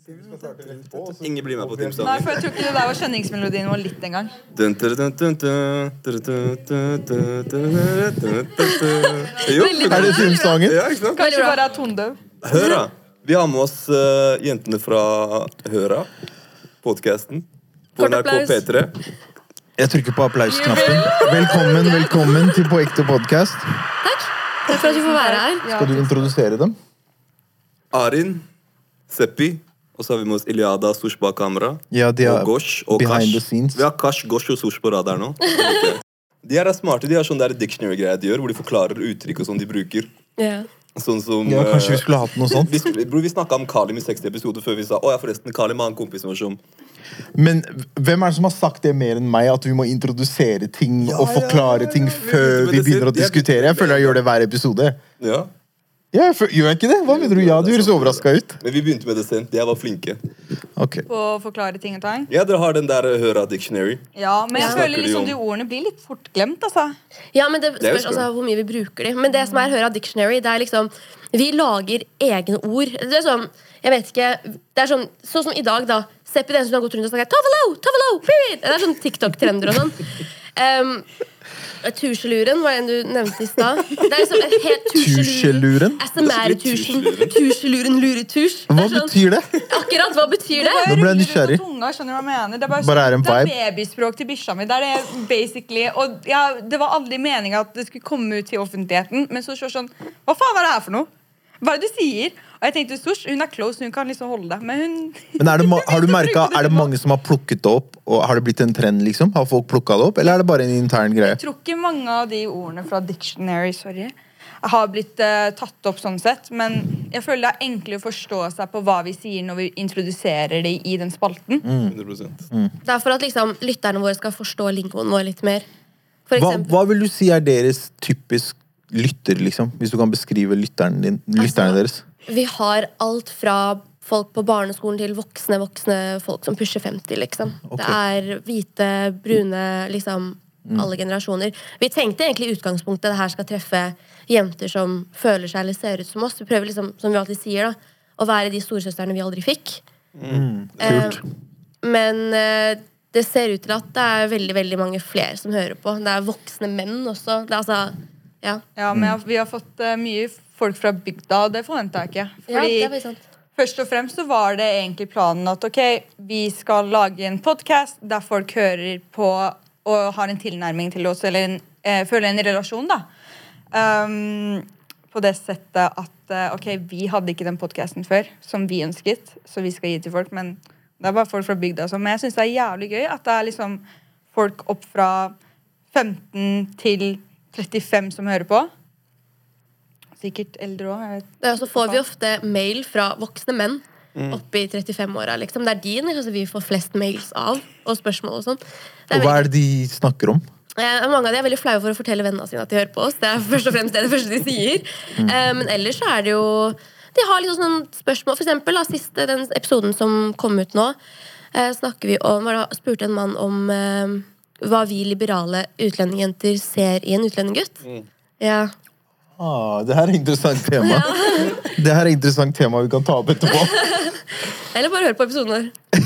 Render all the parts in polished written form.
Ingen blir med på Nei, teamsangen. for jeg tror ikke det der var skjønningsmelodien vår litt engang. Jo, Er det teamsangen? ja, ikke sant? Kanskje bare er tondøv. Høra. Vi har med oss jentene fra Høra, podcasten på Kort NRK applaus. P3. Jeg trykker på applausknappen. Velkommen til På ekte podcast. Takk for at vi får være her. Skal du introdusere dem? Arin, Seppi, og så har vi med oss Iliada, Sosh bak kamera, Ja, de og er Gosh, og behind the Kash. scenes. Vi har Kash, Gosh og Sosh på radar nå. De her er smarte, de har sånn der dictionary-greier de gjør, hvor de forklarer uttrykk og sånn de bruker. Ja. Sånn som... Ja, kanskje vi skulle hatt noe sånt. Vi snakket om Kalim i 60 episoder før vi sa, ja forresten, Kalim har en kompis som var sånn. Men hvem er det som har sagt det mer enn meg, at vi må introdusere ting og forklare ting før vi begynner å diskutere? Jeg føler jeg gjør det hver episode. Ja. Ja, gjør jeg ikke det? Hva mener du? Ja, du høres overrasket ut. Men vi begynte med det sent, jeg var flinke. Ok. På å forklare ting og tang. Ja, dere har den der Høra dictionary. Ja, men jeg Ja. føler Snakker de liksom om- de ordene blir litt fort glemt, altså. Ja, men det er jo spørs altså hvor mye vi bruker de. Men det som er Høra Dictionary, det er liksom vi lager egne ord. Det er sånn, jeg vet ikke, det er sånn som i dag da. Seppi den som har gått rundt og sagt Tavalo, period. Det er sånn TikTok-trender og sånn. Tusjeluren var en du nevnte i stad. Det er liksom et helt Tusjeluren? Tusjeluren, luretusj. Hva betyr det? Akkurat, hva betyr det? Nå ble jeg nysgjerrig. Tunga, skjønner du hva jeg mener? Det er bare, Bare er en det er vibe. babyspråk til bikkja mi. Det er det, basically. Og ja, det var aldri meningen at det skulle komme ut til offentligheten. Men så sånn, hva faen var det her for noe? Hva er det du sier? Og jeg tenkte, Sosh, hun er close, hun kan liksom holde det. Men hun... Men har du merket, er det mange som har plukket det opp, og har det blitt en trend, liksom? Har folk plukket det opp, eller er det bare en intern greie? Jeg tror ikke mange av de ordene fra dictionary, har blitt tatt opp sånn sett. Men jeg føler det er enklere å forstå seg på hva vi sier når vi introduserer det i den spalten. 100%. Det er for at liksom, lytterne våre skal forstå lingoen vår litt mer. For Hva, eksempel, hva vil du si er deres typisk lytter, liksom? Hvis du kan beskrive lytterne deres. vi har alt fra folk på barneskolen til voksne folk som pusher 50, liksom. Ok. Det er hvite, brune, liksom alle generasjoner. Vi tenkte egentlig i utgangspunktet det her skal treffe jenter som føler seg eller ser ut som oss. Vi prøver liksom, som vi alltid sier da, å være de storesøsterne vi aldri fikk. Kult. Men det ser ut til at det er veldig, veldig mange flere som hører på. Det er voksne menn også. Det er altså, ja. Ja, men vi har fått mye folk fra bygda, og det forventet jeg ikke. Ja, Fordi det er veldig sant. først og fremst så var det egentlig planen at ok, vi skal lage en podcast der folk hører på og har en tilnærming til oss, eller føler en relasjon da. På det settet at ok, vi hadde ikke den podcasten før, som vi ønsket, så vi skal gi til folk, men det er bare folk fra bygda. Men jeg synes det er jævlig gøy at det er liksom folk opp fra 15 til 35 som hører på. Sikkert eldre også. Ja, så får vi ofte mail fra voksne menn oppe i 35-åra, liksom. Det er de altså, vi får flest mails av, og spørsmål og sånn. Det Og hva er det de snakker om? mange av de er veldig flaue for å fortelle vennene sine at de hører på oss. Det er først og fremst det første de sier. Men ellers så er det jo de har liksom sånn spørsmål. For eksempel, siste den episoden som kom ut nå, snakker vi om, spurte en mann om hva vi liberale utlendingjenter ser i en utlendinggutt. Ja. Det her er interessant tema. Det her er interessant tema vi kan ta opp etterpå. Eller bare hør på episoden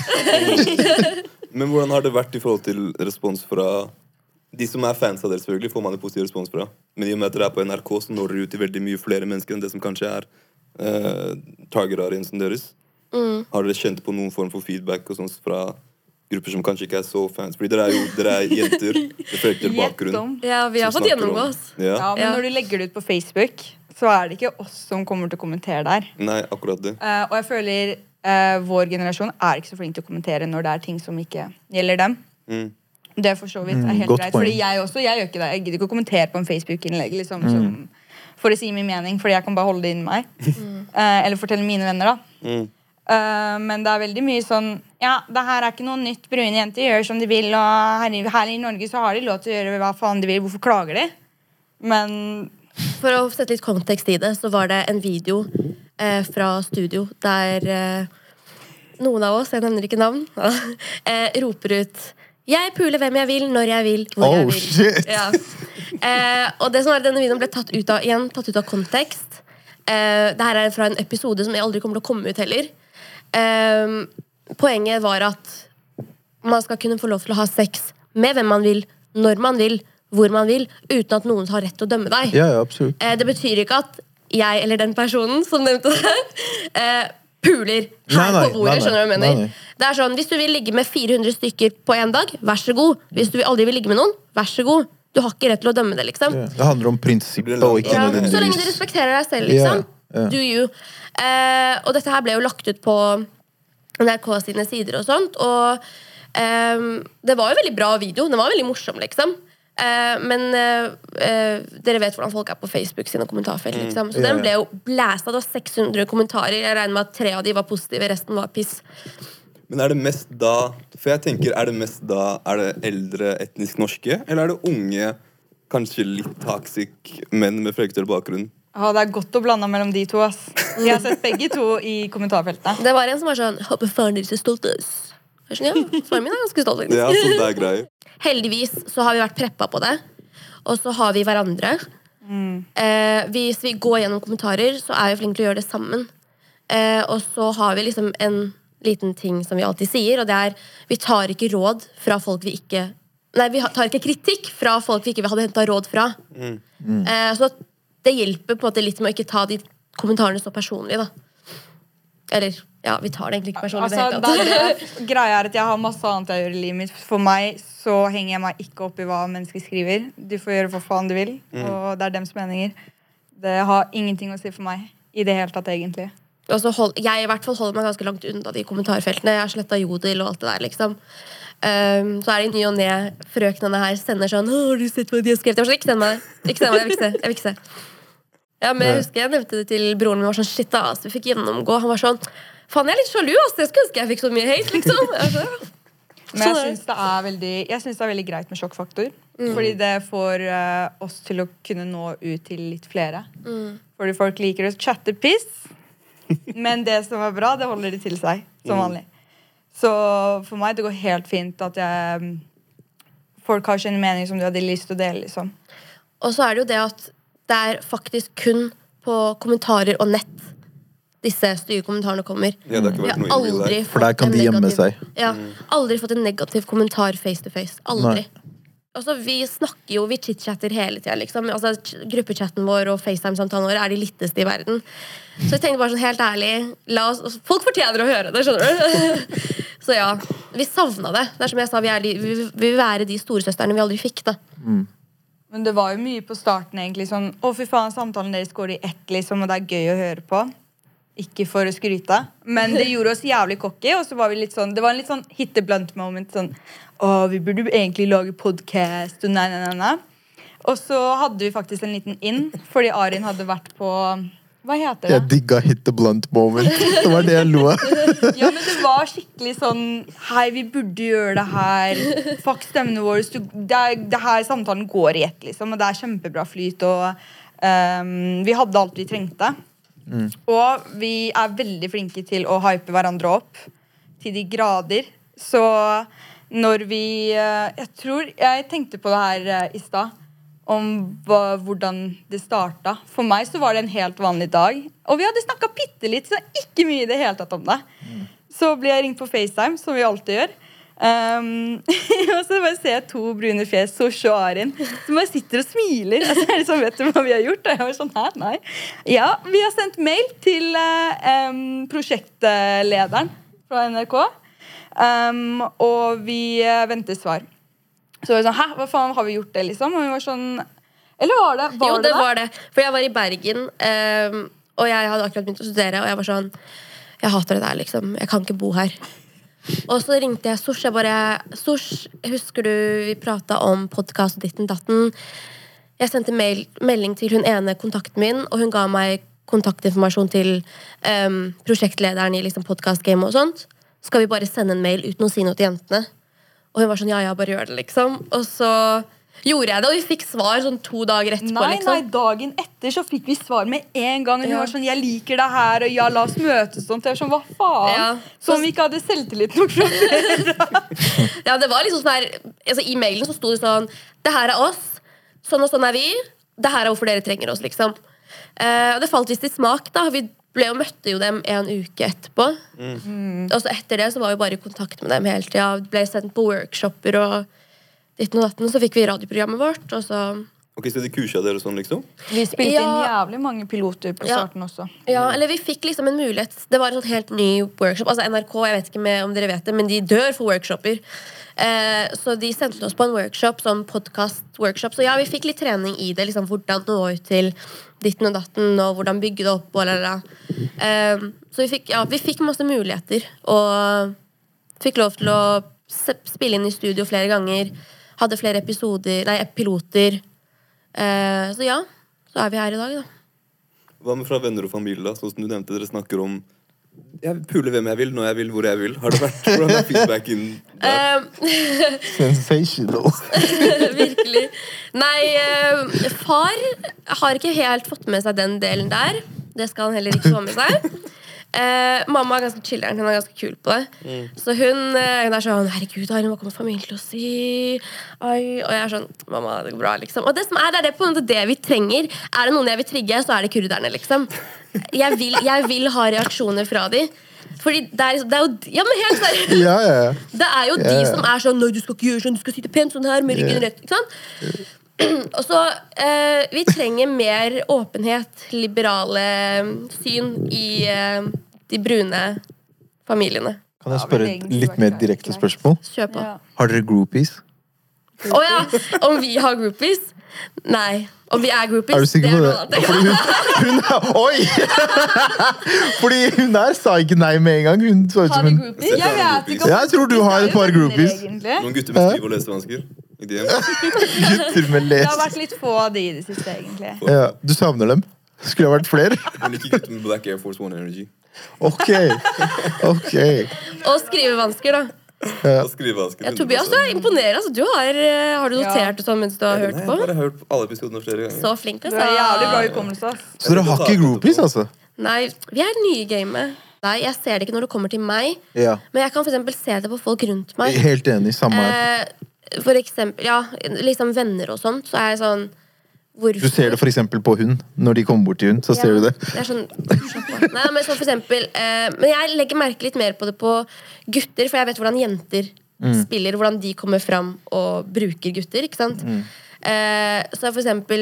vår. Men hvordan har det vært i forhold til respons fra de som er fans av dere? Selvfølgelig får man en positiv respons fra. Men i og med at dere er på NRK, så når dere ut til veldig mye flere mennesker enn det som kanskje er target-audiensen deres. Har dere kjent på noen form for feedback og sånt fra grupper som kanskje ikke er så fans? Fordi dere er jenter. Det følger bakgrunn. Ja, vi har som fått snakker gjennomgå om- oss. Ja. Ja, men Ja. når du legger det ut på Facebook, så er det ikke oss som kommer til å kommentere der. Nei, akkurat det. Og jeg føler vår generasjon er ikke så flink til å kommentere når det er ting som ikke gjelder dem. Det for så vidt er helt godt greit. poeng. Fordi jeg gjør ikke det. Jeg gidder ikke å kommentere på en Facebook-innlegg liksom, for å si min mening, fordi jeg kan bare holde det inni meg. Eller fortelle mine venner da. Men det er veldig mye sånn ja, det her er ikke noe nytt. Brune jenter gjør som de vil, og her i Norge så har de lov til å gjøre hva faen de vil. Hvorfor klager de? Men For å sette litt kontekst i det, så var det en video fra studio der noen av oss, jeg nevner ikke navn, roper ut «Jeg puler hvem jeg vil, når jeg vil, hvor jeg vil». Shit! Ja. Og det som var denne videoen ble tatt ut av kontekst. Det her er fra en episode som jeg aldri kommer til å komme ut heller. Poenget var at man skal kunne få lov til å ha sex med hvem man vil, når man vil, hvor man vil, uten at noen har rett til å dømme deg. Ja, absolutt. Det betyr ikke at jeg eller den personen som nevnte det, puler her på bordet, skjønner du hva jeg mener? Nei. Det sånn, hvis du vil ligge med 400 stykker på en dag, vær så god. Hvis du aldri vil ligge med noen, vær så god. Du har ikke rett til å dømme det, liksom. Ja, det handler om prinsippet og ikke nødvendigvis. Så lenge du respekterer deg selv, liksom. Do you. Og dette her ble jo lagt ut på NRK sine sider og sånt, og det var jo veldig bra video, det var veldig morsom, liksom. Men dere vet hvordan folk på Facebook sine kommentarfelt, liksom. Så den ble jo blæst av 600 kommentarer. Jeg regner med at 3 av de var positive, resten var piss. Men det mest da, for jeg tenker, det mest da, det eldre etnisk norske, eller det unge, kanskje litt toxic menn med frektere bakgrunn? Ja, det godt å blande mellom de to, ass. Jeg har sett begge to i kommentarfeltet. Det var en som var sånn, håper faren deres stolt oss. Ja, faren min ganske stolt, faktisk. Ja, sånn det grei. Heldigvis så har vi vært preppa på det, og så har vi hverandre. Hvis vi går gjennom kommentarer, så vi flinke til å gjøre det sammen. Og så har vi liksom en liten ting som vi alltid sier, og det vi tar ikke råd fra folk vi ikke... Nei, vi tar ikke kritikk fra folk vi ikke hadde hentet råd fra. Så det hjelper på en måte litt med å ikke ta de kommentarene så personlig, da. Eller, ja, vi tar det egentlig ikke personlig. Altså, greia at jeg har masse annet jeg gjør i livet mitt. For meg så henger jeg meg ikke opp i hva mennesker skriver. Du får gjøre hva faen du vil, og det dems meninger. Det har ingenting å si for meg i det hele tatt, egentlig. Og så jeg i hvert fall holder meg ganske langt unna de kommentarfeltene. Jeg har slettet jodel og alt det der, liksom. Så det i ny og ned frøknene her sender sånn, har du sett hva de har skrevet? Jeg var sånn, ikke send meg, jeg vil ikke se. Ja, men jeg husker jeg nevnte det til broren min, var sånn, shit da, vi fikk gjennomgå. Han var sånn, faen, jeg litt sjalu, ass. Jeg skulle ønske jeg fikk så mye hate, liksom. Men jeg synes det veldig greit med sjokkfaktor. Fordi det får oss til å kunne nå ut til litt flere. Fordi folk liker å chatte piss. Men det som bra, det holder de til seg, som vanlig. Så for meg, det går helt fint at folk har sin mening som de hadde lyst til å dele, liksom. Og så det jo det at det faktisk kun på kommentarer og nett disse stygge kommentarene kommer. Ja, det har ikke vært noe i real life. For der kan de gjemme seg. Ja, aldri fått en negativ kommentar face to face. Aldri. Altså, vi snakker jo, vi chit-chatter hele tiden, liksom. Altså, gruppechatten vår og FaceTime-samtalen vår de litteste i verden. Så jeg tenkte bare sånn, helt ærlig, folk fortjener å høre det, skjønner du? Så ja, vi savnet det. Det som jeg sa, vi vil være de storesøsterne vi aldri fikk, da. Men det var jo mye på starten, egentlig, sånn, å fy faen, samtalen deres går i ett, liksom, og det gøy å høre på. Ikke for å skryte, men det gjorde oss jævlig cocky, og så var vi litt sånn, det var en litt sånn hit the blunt moment, sånn, vi burde egentlig lage podcast, og nei. Og så hadde vi faktisk en liten inn, fordi Arin hadde vært på, hva heter det? Jeg digga hit the blunt moment, det var det jeg lo av. Ja, men det var skikkelig sånn, hei, vi burde gjøre det her, fuck stemmene våre, det her samtalen går i ett, liksom, og det kjempebra flyt, og vi hadde alt vi trengte. Og vi veldig flinke til å hype hverandre opp til de grader. Så når vi jeg tenkte på det her i sted om hvordan det startet. For meg så var det en helt vanlig dag, og vi hadde snakket bittelitt, så ikke mye i det hele tatt om det. Så ble jeg ringt på FaceTime, som vi alltid gjør. Og så bare ser jeg 2 brune fjes, Sosh og Arin, som bare sitter og smiler. Og så liksom, vet du hva vi har gjort? Og jeg var sånn, nei. Ja, vi har sendt mail til prosjektlederen fra NRK, og vi venter svar. Så var vi sånn, hva faen har vi gjort det, liksom? Og vi var sånn, eller var det? Jo, det var det. For jeg var i Bergen, og jeg hadde akkurat begynt å studere, og jeg var sånn, jeg hater det der, liksom. Jeg kan ikke bo her. Og så ringte jeg Sosh. Sosh, husker du vi pratet om podcast og ditten datten? Jeg sendte melding til hun ene kontakten min, og hun ga meg kontaktinformasjon til prosjektlederen i liksom, podcast-game og sånt. Skal vi bare sende en mail uten å si noe til jentene? Og hun var sånn, ja, bare gjør det, liksom. Og så gjorde jeg det, og vi fikk svar sånn 2 dager etterpå, liksom. Nei, dagen etter så fikk vi svar med en gang. Og hun var sånn, jeg liker det her, og ja, la oss møtes sånt. Jeg var sånn, hva faen? Ja. Som vi ikke hadde selvtillit nok fra dere. Ja, det var liksom sånn her, altså, i mailen så stod det sånn, det her oss, sånn og sånn vi, det her hvorfor dere trenger oss, liksom. Og det falt visst i smak, da. Vi møtte jo dem en uke etterpå. Og så etter det så var vi bare i kontakt med dem hele tiden. Ble sendt på workshoper og ditten og datten. Så fikk vi radioprogrammet vårt, og så... Ok, så de kurset dere sånn, liksom? Vi spilte inn jævlig mange piloter på starten også. Ja, eller vi fikk liksom en mulighet. Det var en sånn helt ny workshop. Altså NRK, jeg vet ikke om dere vet det, men de dør for workshoper. Så de sendte oss på en workshop, sånn podcast-workshop. Så ja, vi fikk litt trening i det, liksom hvordan nå ut til ditten og datten, og hvordan bygge det opp, så vi fikk masse muligheter, og fikk lov til å spille inn i studio flere ganger, hadde flere piloter, så ja, så vi her i dag da. Hva med fra venner og familie da? Sånn som du nevnte, dere snakker om jeg puler hvem jeg vil, når jeg vil, hvor jeg vil. Har det vært, hvordan er feedbacken der? Sensational. Virkelig. Nei, far har ikke helt fått med seg den delen der. Det skal han heller ikke få med seg. Mamma er ganske chilleren, hun er ganske kul på det. Så hun er sånn, herregud, hva kommer familien til å si? Oi. Og jeg er sånn, mamma, det går bra, liksom. Og det som det er på en måte det vi trenger. Er det noen jeg vil trigge, så er det kurderne, liksom. Jeg vil ha reaksjoner fra de. Fordi det er jo ja, men helt seriøst. Det er jo de som er sånn, nei, du skal ikke gjøre sånn, du skal sitte pent sånn her med ryggen rett, ikke sant? Og så vi trenger mer åpenhet, liberale syn i de brune familiene. Kan jeg spørre et litt mer direkte spørsmål? Kjør på. Har dere groupies? Åja, om vi har groupies? Nei. Om vi er groupies? Er du sikker på det? Fordi hun oi! Fordi hun der sa ikke nei med en gang. Hun så ut som en... Jeg tror du har et par groupies. Noen gutter med skriv- og lesevansker. Gutter med les. Det har vært litt få av de i det siste, egentlig. Ja, du savner dem? Skulle ha vært flere? Men ikke gutter med Black Air Force One Energy. Ok. Og skrivevansker da. Skrivevansker. Tobias, du er imponerende. Altså, har du notert det sånn mens du har hørt på? Nei, jeg har hørt alle episodene flere ganger. Så flink, altså. Det er jævlig bra hukommelse. Så dere har ikke groupies, altså? Nei, vi er nye i gamet. Nei, jeg ser det ikke når det kommer til meg. Men jeg kan for eksempel se det på folk rundt meg. Helt enig, samme her. For eksempel, ja, liksom venner og sånt, så er jeg sånn hvorfor? Du ser det for eksempel på hun. Når de kommer bort til hun, så ser du det. Det er sånn, nei, men så for eksempel men jeg legger merke litt mer på det på gutter, for jeg vet hvordan jenter spiller, hvordan de kommer fram og bruker gutter, ikke sant? Så for eksempel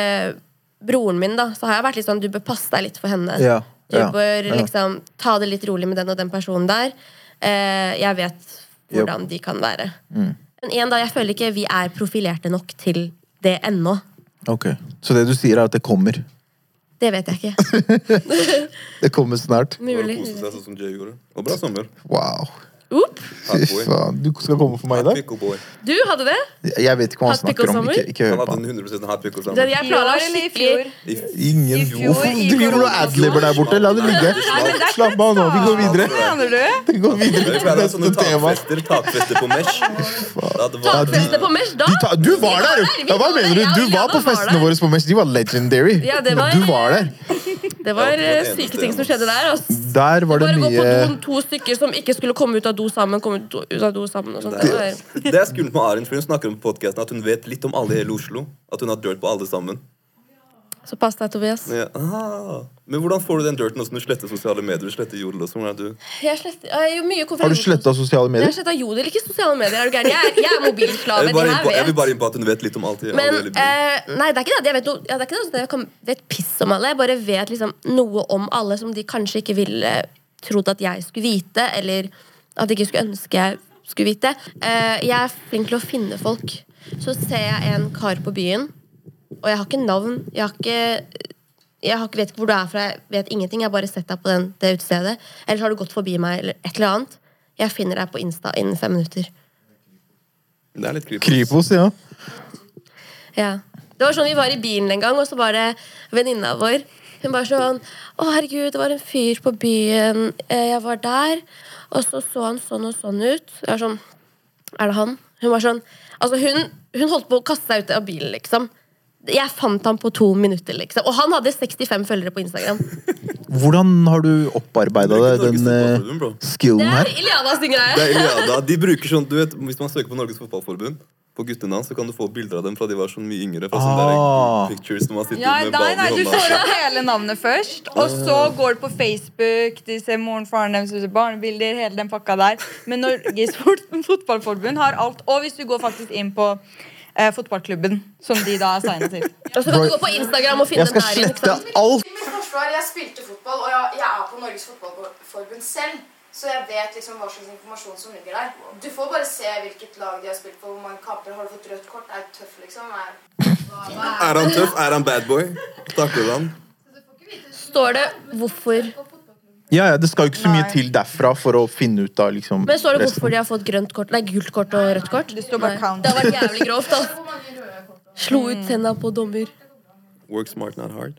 broren min da, så har jeg vært litt sånn, du bør passe deg litt for henne. Du bør liksom ta det litt rolig med den og den personen der. Jeg vet hvordan de kan være. Men en dag, jeg føler ikke vi er profilerte nok til det ennå. Ok, så det du sier er at det kommer? Det vet jeg ikke. Det kommer snart. Mulig. Sånn som Jay gjorde. Og bra sommer. Wow. Fy faen, du skal komme for meg i dag? Du hadde det? Jeg vet ikke hva han snakker om. Ikke hør på han. Han hadde 100% hot pickle sommer. Jeg planla skikkelig. Ingen. Hvorfor driver du og adlibber der borte? La det ligge. Slapp av nå, vi går videre. Vi går videre til neste tema. Takfester på Mesh. Takfester på Mesh, da? Du var der! Hva mener du? Du var på festene våre på Mesh. De var legendary. Du var der. Det var syke ting som skjedde der. Der var det mye... Bare gå på doen, 2 stykker som ikke skulle komme ut av do sammen, komme ut av do sammen og sånt. Det er skummelt med Arin, for hun snakker om på podcasten at hun vet litt om alle i hele Oslo. At hun har dirt på alle sammen. Så pass deg, Tobias. Men hvordan får du den dirten også når du sletter sosiale medier? Du sletter Jodel også, hvordan er du? Jeg jo mye Har du slettet sosiale medier? Jeg har slettet Jodel, ikke sosiale medier. Er du gæren? Jeg er mobilslave. Jeg vil bare inn på at hun vet litt om alt. Men, nei, det er ikke det. Jeg vet vet piss om alle. Jeg bare vet liksom noe om alle som de kanskje ikke ville trodd at jeg skulle vite, eller at de ikke skulle ønske jeg skulle vite. Jeg er flink til å finne folk. Så ser jeg en kar på byen, og jeg har ikke navn, jeg vet ikke hvor du er fra, jeg vet ingenting, jeg har bare sett deg på det utstedet, eller har du gått forbi meg, eller et eller annet. Jeg finner deg på Insta innen 5 minutter. Det er litt Kripos, ja. Ja. Det var sånn, vi var i bilen en gang, og så var det venninna vår. Hun bare sånn, å herregud, det var en fyr på byen, jeg var der, og så han sånn og sånn ut. Jeg var sånn, er det han? Hun var sånn, altså hun holdt på å kaste seg ut av bilen, liksom. Jeg fant ham på 2 minutter, liksom. Og han hadde 65 følgere på Instagram. Hvordan har du opparbeidet den skillen her? Det er Iliadas ting greie. Det er Iliada. De bruker sånn, du vet, hvis man søker på Norges Fotballforbund på på guttene så kan du få bilder av dem fra de var så mye yngre. Fra sånne der pictures når man sitter med ballen i Du hånda. får opp hele navnet først, og så går du på Facebook, de ser moren, faren deres, barnebilder, hele den pakka der. Men Norges fotballforbund har alt, og hvis du går faktisk inn på fotballklubben, som de da er signet til. Og så kan du gå på Instagram og finne Jeg skal den der igjen, ikke slette sant? alt. Jeg spilte fotball, og jeg er på Norges fotballforbund selv. Så jeg vet liksom hva slags informasjon som ligger der. Du får bare se hvilket lag de har spilt på, hvor mange kamper. Har du fått rødt kort? Er tøff, liksom? Er han tøff? Er han bad boy? Takler han? Står det hvorfor? Ja, det skal jo ikke så mye til derfra for å finne ut av liksom Men står det resten. hvorfor de har fått grønt kort, nei, gult kort og rødt kort? Det står bare Nei. count. Det har vært jævlig grovt, da. Slo ut tenna på dommer. Work smart, not hard.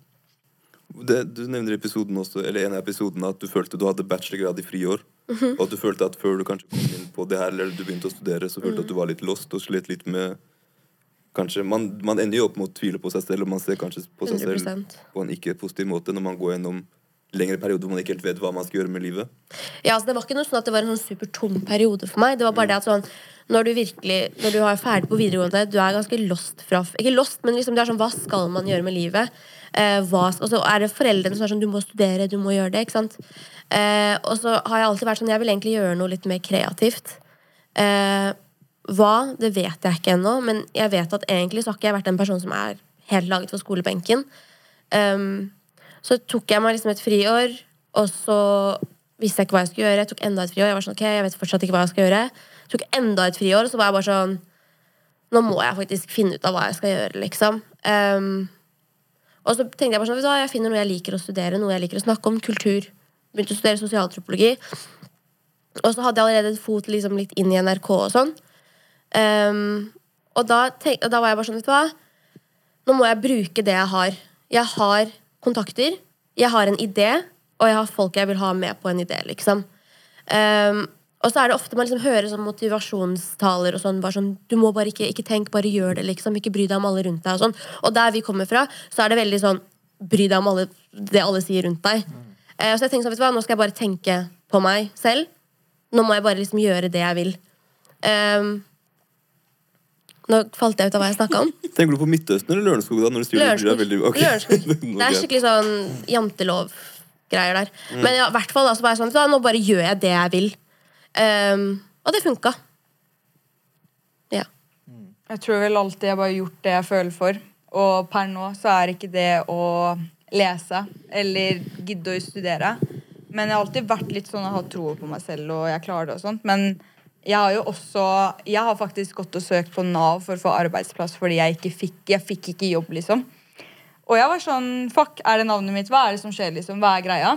Du nevner i episoden også, eller en av episodene at du følte du hadde bachelorgrad i friår. Og at du følte at før du kanskje kom inn på det her, eller du begynte å studere, så følte du at du var litt lost og slet litt med kanskje, man ender jo opp med å tvile på seg selv, og man ser kanskje på seg selv 100%. på en ikke positiv måte når man går gjennom lengre perioder hvor man ikke helt vet hva man skal gjøre med livet. Ja, altså det var ikke noe sånn at det var en sånn supertom periode for meg. Det var bare det at sånn når du er ferdig på videregående, du er ganske lost fra ikke lost, men liksom det er sånn, hva skal man gjøre med livet? Og så er det foreldrene som er sånn, du må studere, du må gjøre det, ikke sant? Og så har jeg alltid vært sånn, jeg vil egentlig gjøre noe litt mer kreativt. Hva, det vet jeg ikke ennå, men jeg vet at egentlig så har ikke jeg vært en person som er helt laget for skolebenken. Så tok jeg meg liksom et friår, og så visste jeg ikke hva jeg skulle gjøre. Jeg tok enda et friår, jeg var sånn, ok, jeg vet fortsatt ikke hva jeg skal gjøre. Jeg tok enda et friår, og så var jeg bare sånn, nå må jeg faktisk finne ut av hva jeg skal gjøre, liksom. Og så tenkte jeg bare sånn, vet du hva, jeg finner noe jeg liker å studere, noe jeg liker å snakke om, kultur. Begynte å studere sosialantropologi. Og så hadde jeg allerede et fot liksom litt inn i NRK og sånn. Og da var jeg bare sånn, vet du hva, nå må jeg bruke det jeg har. Jeg har kontakter, jeg har en idé, og jeg har folk jeg vil ha med på en idé, liksom. Og så er det ofte man liksom hører sånn motivasjonstaler og sånn, bare sånn, du må bare ikke tenk, bare gjør det, liksom, ikke bry deg om alle rundt deg og sånn. Og der vi kommer fra, så er det veldig sånn, bry deg om det alle sier rundt deg. Så jeg tenkte sånn, vet du hva, nå skal jeg bare tenke på meg selv. Nå må jeg bare liksom gjøre det jeg vil. Nå falt jeg ut av hva jeg snakket om. Tenker du på Midtøsten eller Lørenskog da? Når du styrer Lørenskog. veldig... Okay. Lørenskog. Det er skikkelig sånn jantelov-greier der. Men ja, i hvert fall da, så var jeg sånn, vet du hva, nå bare gjør jeg det jeg vil. Og det funka. Ja. Jeg tror vel alltid jeg bare har gjort det jeg føler for. Og per nå så er ikke det å lese eller gidde å studere. Men jeg har alltid vært litt sånn å ha tro på meg selv, og jeg klarer det og sånt. Men jeg har jo også, jeg har faktisk gått og søkt på NAV for å få arbeidsplass fordi jeg fikk ikke jobb, liksom. Og jeg var sånn, fuck, er det navnet mitt? Hva er det som skjer, liksom? Hva er greia?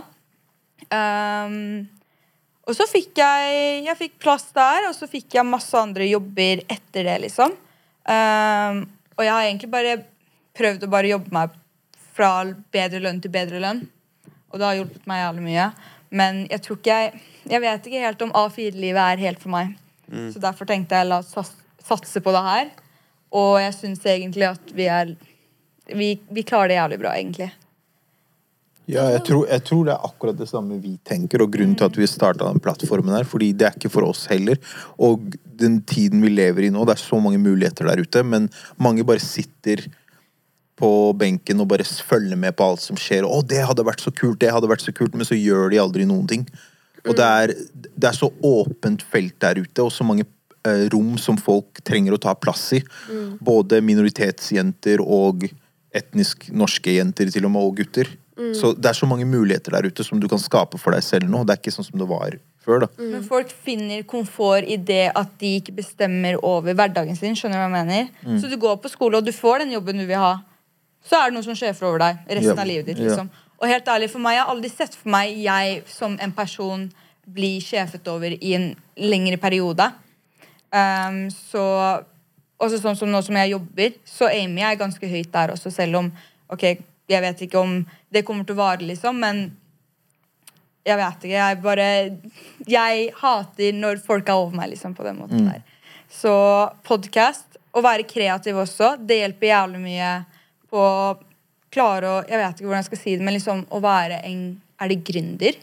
Og så fikk jeg fikk plass der, og så fikk jeg masse andre jobber etter det, liksom. Og jeg har egentlig bare prøvd å bare jobbe meg fra bedre lønn til bedre lønn. Og det har hjulpet meg jævlig mye. Men jeg tror ikke jeg vet ikke helt om A4-livet er helt for meg. Så derfor tenkte jeg la oss satse på det her. Og jeg synes egentlig at vi klarer det jævlig bra, egentlig. Ja, jeg tror det er akkurat det samme vi tenker, og grunnen til at vi startet den plattformen her, fordi det er ikke for oss heller, og den tiden vi lever i nå, det er så mange muligheter der ute, men mange bare sitter på benken og bare følger med på alt som skjer, og det hadde vært så kult, men så gjør de aldri noen ting. Og det er så åpent felt der ute, og så mange rom som folk trenger å ta plass i. Både minoritetsjenter og etnisk norske jenter til og med, og gutter. Så det er så mange muligheter der ute som du kan skape for deg selv nå. Det er ikke sånn som det var før, da. Men folk finner komfort i det at de ikke bestemmer over hverdagen sin, skjønner du hva jeg mener? Så du går på skole, og du får den jobben du vil ha. Så er det noe som sjefer over deg resten av livet ditt, liksom. Og helt ærlig, for meg, jeg har aldri sett for meg jeg som en person blir sjefet over i en lengre periode. Så også sånn som nå som jeg jobber, så aimer jeg ganske høyt der også, selv om, ok, jeg vet ikke om det kommer til å vare, liksom, men jeg vet ikke, jeg hater når folk er over meg, liksom, på den måten der. Så podcast, å være kreativ også, det hjelper jævlig mye på å klare å, jeg vet ikke hvordan jeg skal si det, men liksom å være er det gründer?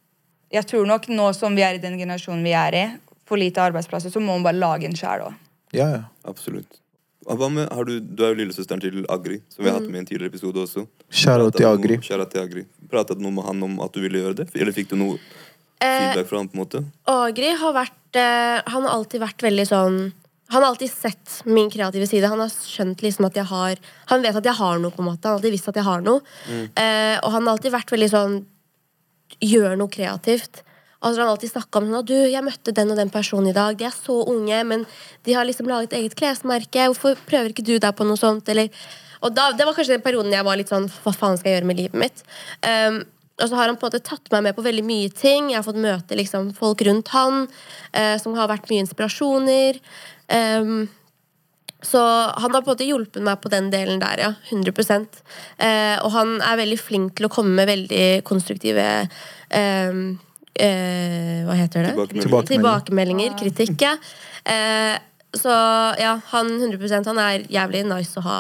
Jeg tror nok nå som vi er i den generasjonen vi er i, for lite arbeidsplasser, så må man bare lage en selv også. Ja, ja. Absolutt. Hva med, du er jo lillesøsteren til Agri, som vi har hatt med i en tidligere episode også. Shout-out til Agri. Shout-out til Agri. Pratet du noe med han om at du ville gjøre det? Eller fikk du noe feedback fra han på en måte? Agri har vært han har alltid vært veldig sånn. Han har alltid sett min kreative side. Han har skjønt liksom at han vet at jeg har noe på en måte. Han har alltid visst at jeg har noe. Og han har alltid vært veldig sånn, gjør noe kreativt. Altså han har alltid snakket om sånn, jeg møtte den og den personen i dag. De er så unge, men de har liksom laget eget klesmerke. Hvorfor prøver ikke du der på noe sånt? Eller, og det var kanskje den perioden jeg var litt sånn, hva faen skal jeg gjøre med livet mitt? Og så har han på en måte tatt meg med på veldig mye ting. Jeg har fått møte liksom folk rundt han, som har vært mye inspirasjoner. Så han har på en måte hjulpet meg på den delen der, ja, 100%. Og han er veldig flink til å komme med veldig konstruktive hva heter det? Tilbakemeldinger, kritikk, ja. Så ja, han 100%, han er jævlig nice å ha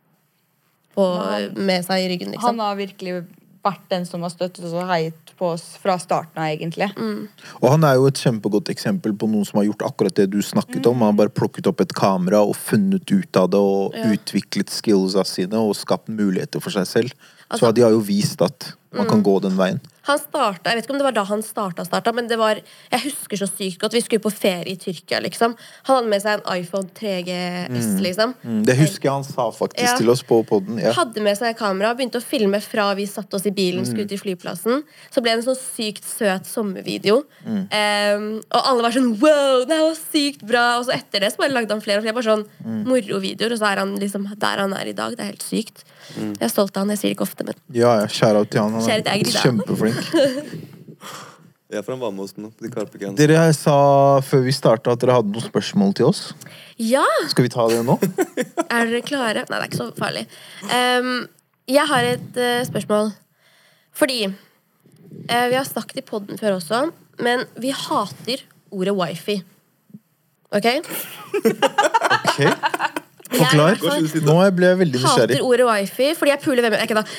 med seg i ryggen, liksom. Han har virkelig vært den som har støttet oss og heiet på oss fra starten av, egentlig. Og han er jo et kjempegodt eksempel på noen som har gjort akkurat det du snakket om. Han har bare plukket opp et kamera og funnet ut av det og utviklet skillsa sine og skapt muligheter for seg selv. Så de har jo vist at man kan gå den veien. Han startet, jeg vet ikke om det var da han startet, men det var, jeg husker så sykt godt, vi skulle på ferie i Tyrkia, liksom. Han hadde med seg en iPhone 3GS, liksom. Det husker jeg han sa faktisk til oss på podden. Ja. Hadde med seg kamera, begynte å filme fra vi satt oss i bilen, skulle til flyplassen. Så ble det en sånn sykt søt sommervideo. Og alle var sånn, wow, det var sykt bra. Og så etter det så bare lagde han flere og flere, bare sånn morovideoer, og så er han liksom der han er i dag. Det er helt sykt. Jeg er stolt av han, jeg sier det ikke ofte, men ja, shout-out til han. Han er kjempeflink. Ja, for han var med oss nå. Dere sa før vi startet at dere hadde noen spørsmål til oss. Ja! Skal vi ta det nå? Er dere klare? Nei, det er ikke så farlig. Jeg har et spørsmål. Fordi vi har snakket i podden før også, men vi hater ordet wifi. Ok? Ok. Forklar. Nå ble jeg veldig nysgjerrig. Hater ordet wifi fordi jeg puler hvem jeg ikke da.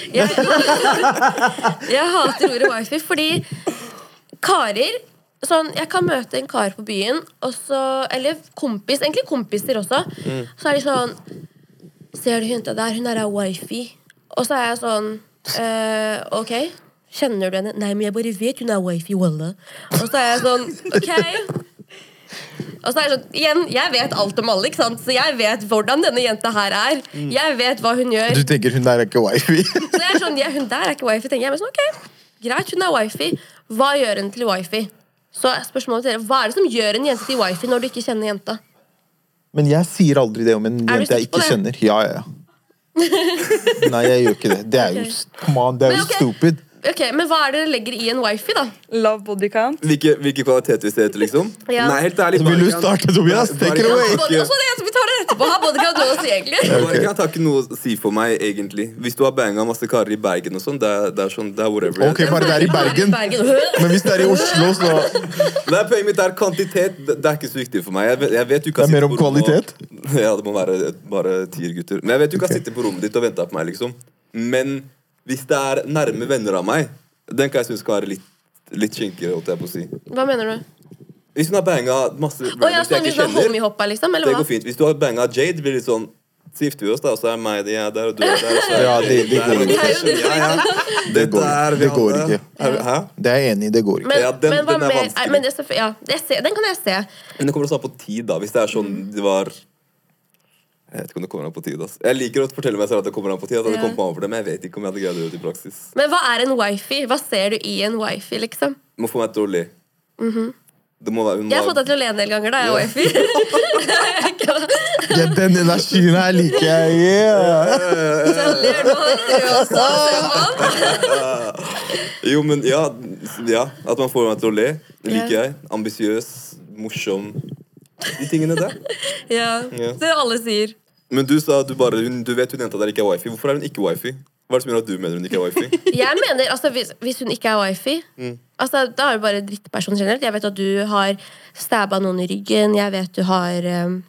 Jeg hater ordet wifi fordi karer sånn, jeg kan møte en kar på byen og så, eller egentlig kompiser også, så er de sånn, ser du jenta der, hun er wifi, og så er jeg sånn ok, kjenner du henne? Nei, men jeg bare vet hun er wifi, wallah. Og så er jeg sånn, ok. Og så er det sånn, igjen, jeg vet alt om alle, ikke sant? Så jeg vet hvordan denne jenta her er. Jeg vet hva hun gjør. Du tenker hun der er ikke wifi? Så jeg er sånn, ja, hun der er ikke wifi, tenker jeg. Men sånn, ok, greit, hun er wifi. Hva gjør hun til wifi? Så spørsmålet til dere, hva er det som gjør en jente til wifi når du ikke kjenner jenta? Men jeg sier aldri det om en jente jeg ikke kjenner. Ja. Nei, jeg gjør ikke det. Det er jo, come on, det er jo stupid. Ok, men hva er det dere legger i en wifi da? Love body count. Hvilke kvalitet vi ser etter, liksom? Ja. Nei, helt ærlig. Vil du starte, Tobias? Take it away. Vi tar det etterpå. Ha body count også, egentlig. Body count har ikke noe å si for meg, egentlig. Hvis du har banget masse karer i Bergen og sånn, det er sånn, det er whatever. Ok, bare det er i Bergen. Men hvis det er i Oslo, så... Nei, poenget mitt er kvantitet. Det er ikke så viktig for meg. Jeg vet du kan det er mer om kvalitet? Ja, det må være bare 10 gutter. Men jeg vet du kan sitte på rommet ditt og vente på meg, liksom. Men hvis det er nærme venner av meg, den kan jeg synes skal være litt skinkere, holdt jeg på å si. Hva mener du? Hvis hun har banget masse randoms jeg ikke kjenner, liksom, det går fint. Hvis du har banget Jade, blir det litt sånn, så gifter vi oss da, så er meg det der, og du er der, så ja, det går ikke. Det går ikke. Hæ? Det er jeg enig i, det går ikke. Ja, den er vanskelig. Men den kan jeg se. Men det kommer også an på tid da, hvis det er sånn det var... Jeg vet ikke om det kommer an på tid, ass. Jeg liker å fortelle meg selv at det kommer an på tid, at det kommer på for det, men jeg vet ikke om jeg hadde greid det ut i praksis. Men hva er en wifi? Hva ser du i en wifi, liksom? Du må få meg til å le. Det må være, jeg har fått deg til å le en del ganger da jeg er wifi. Ja, den energien her liker jeg. Yeah. Så ler du også, jo, men ja, at man får meg til å le, det liker jeg. Ambisiøs, morsom, de tingene der. Ja, det alle sier. Men du sa du vet hun jenta der ikke er wifi. Hvorfor er hun ikke wifi? Hva er det som gjør at du mener hun ikke er wifi? Jeg mener, altså hvis hun ikke er wifi, altså da er det bare drittperson generelt. Jeg vet at du har stabba noen i ryggen. Jeg vet du har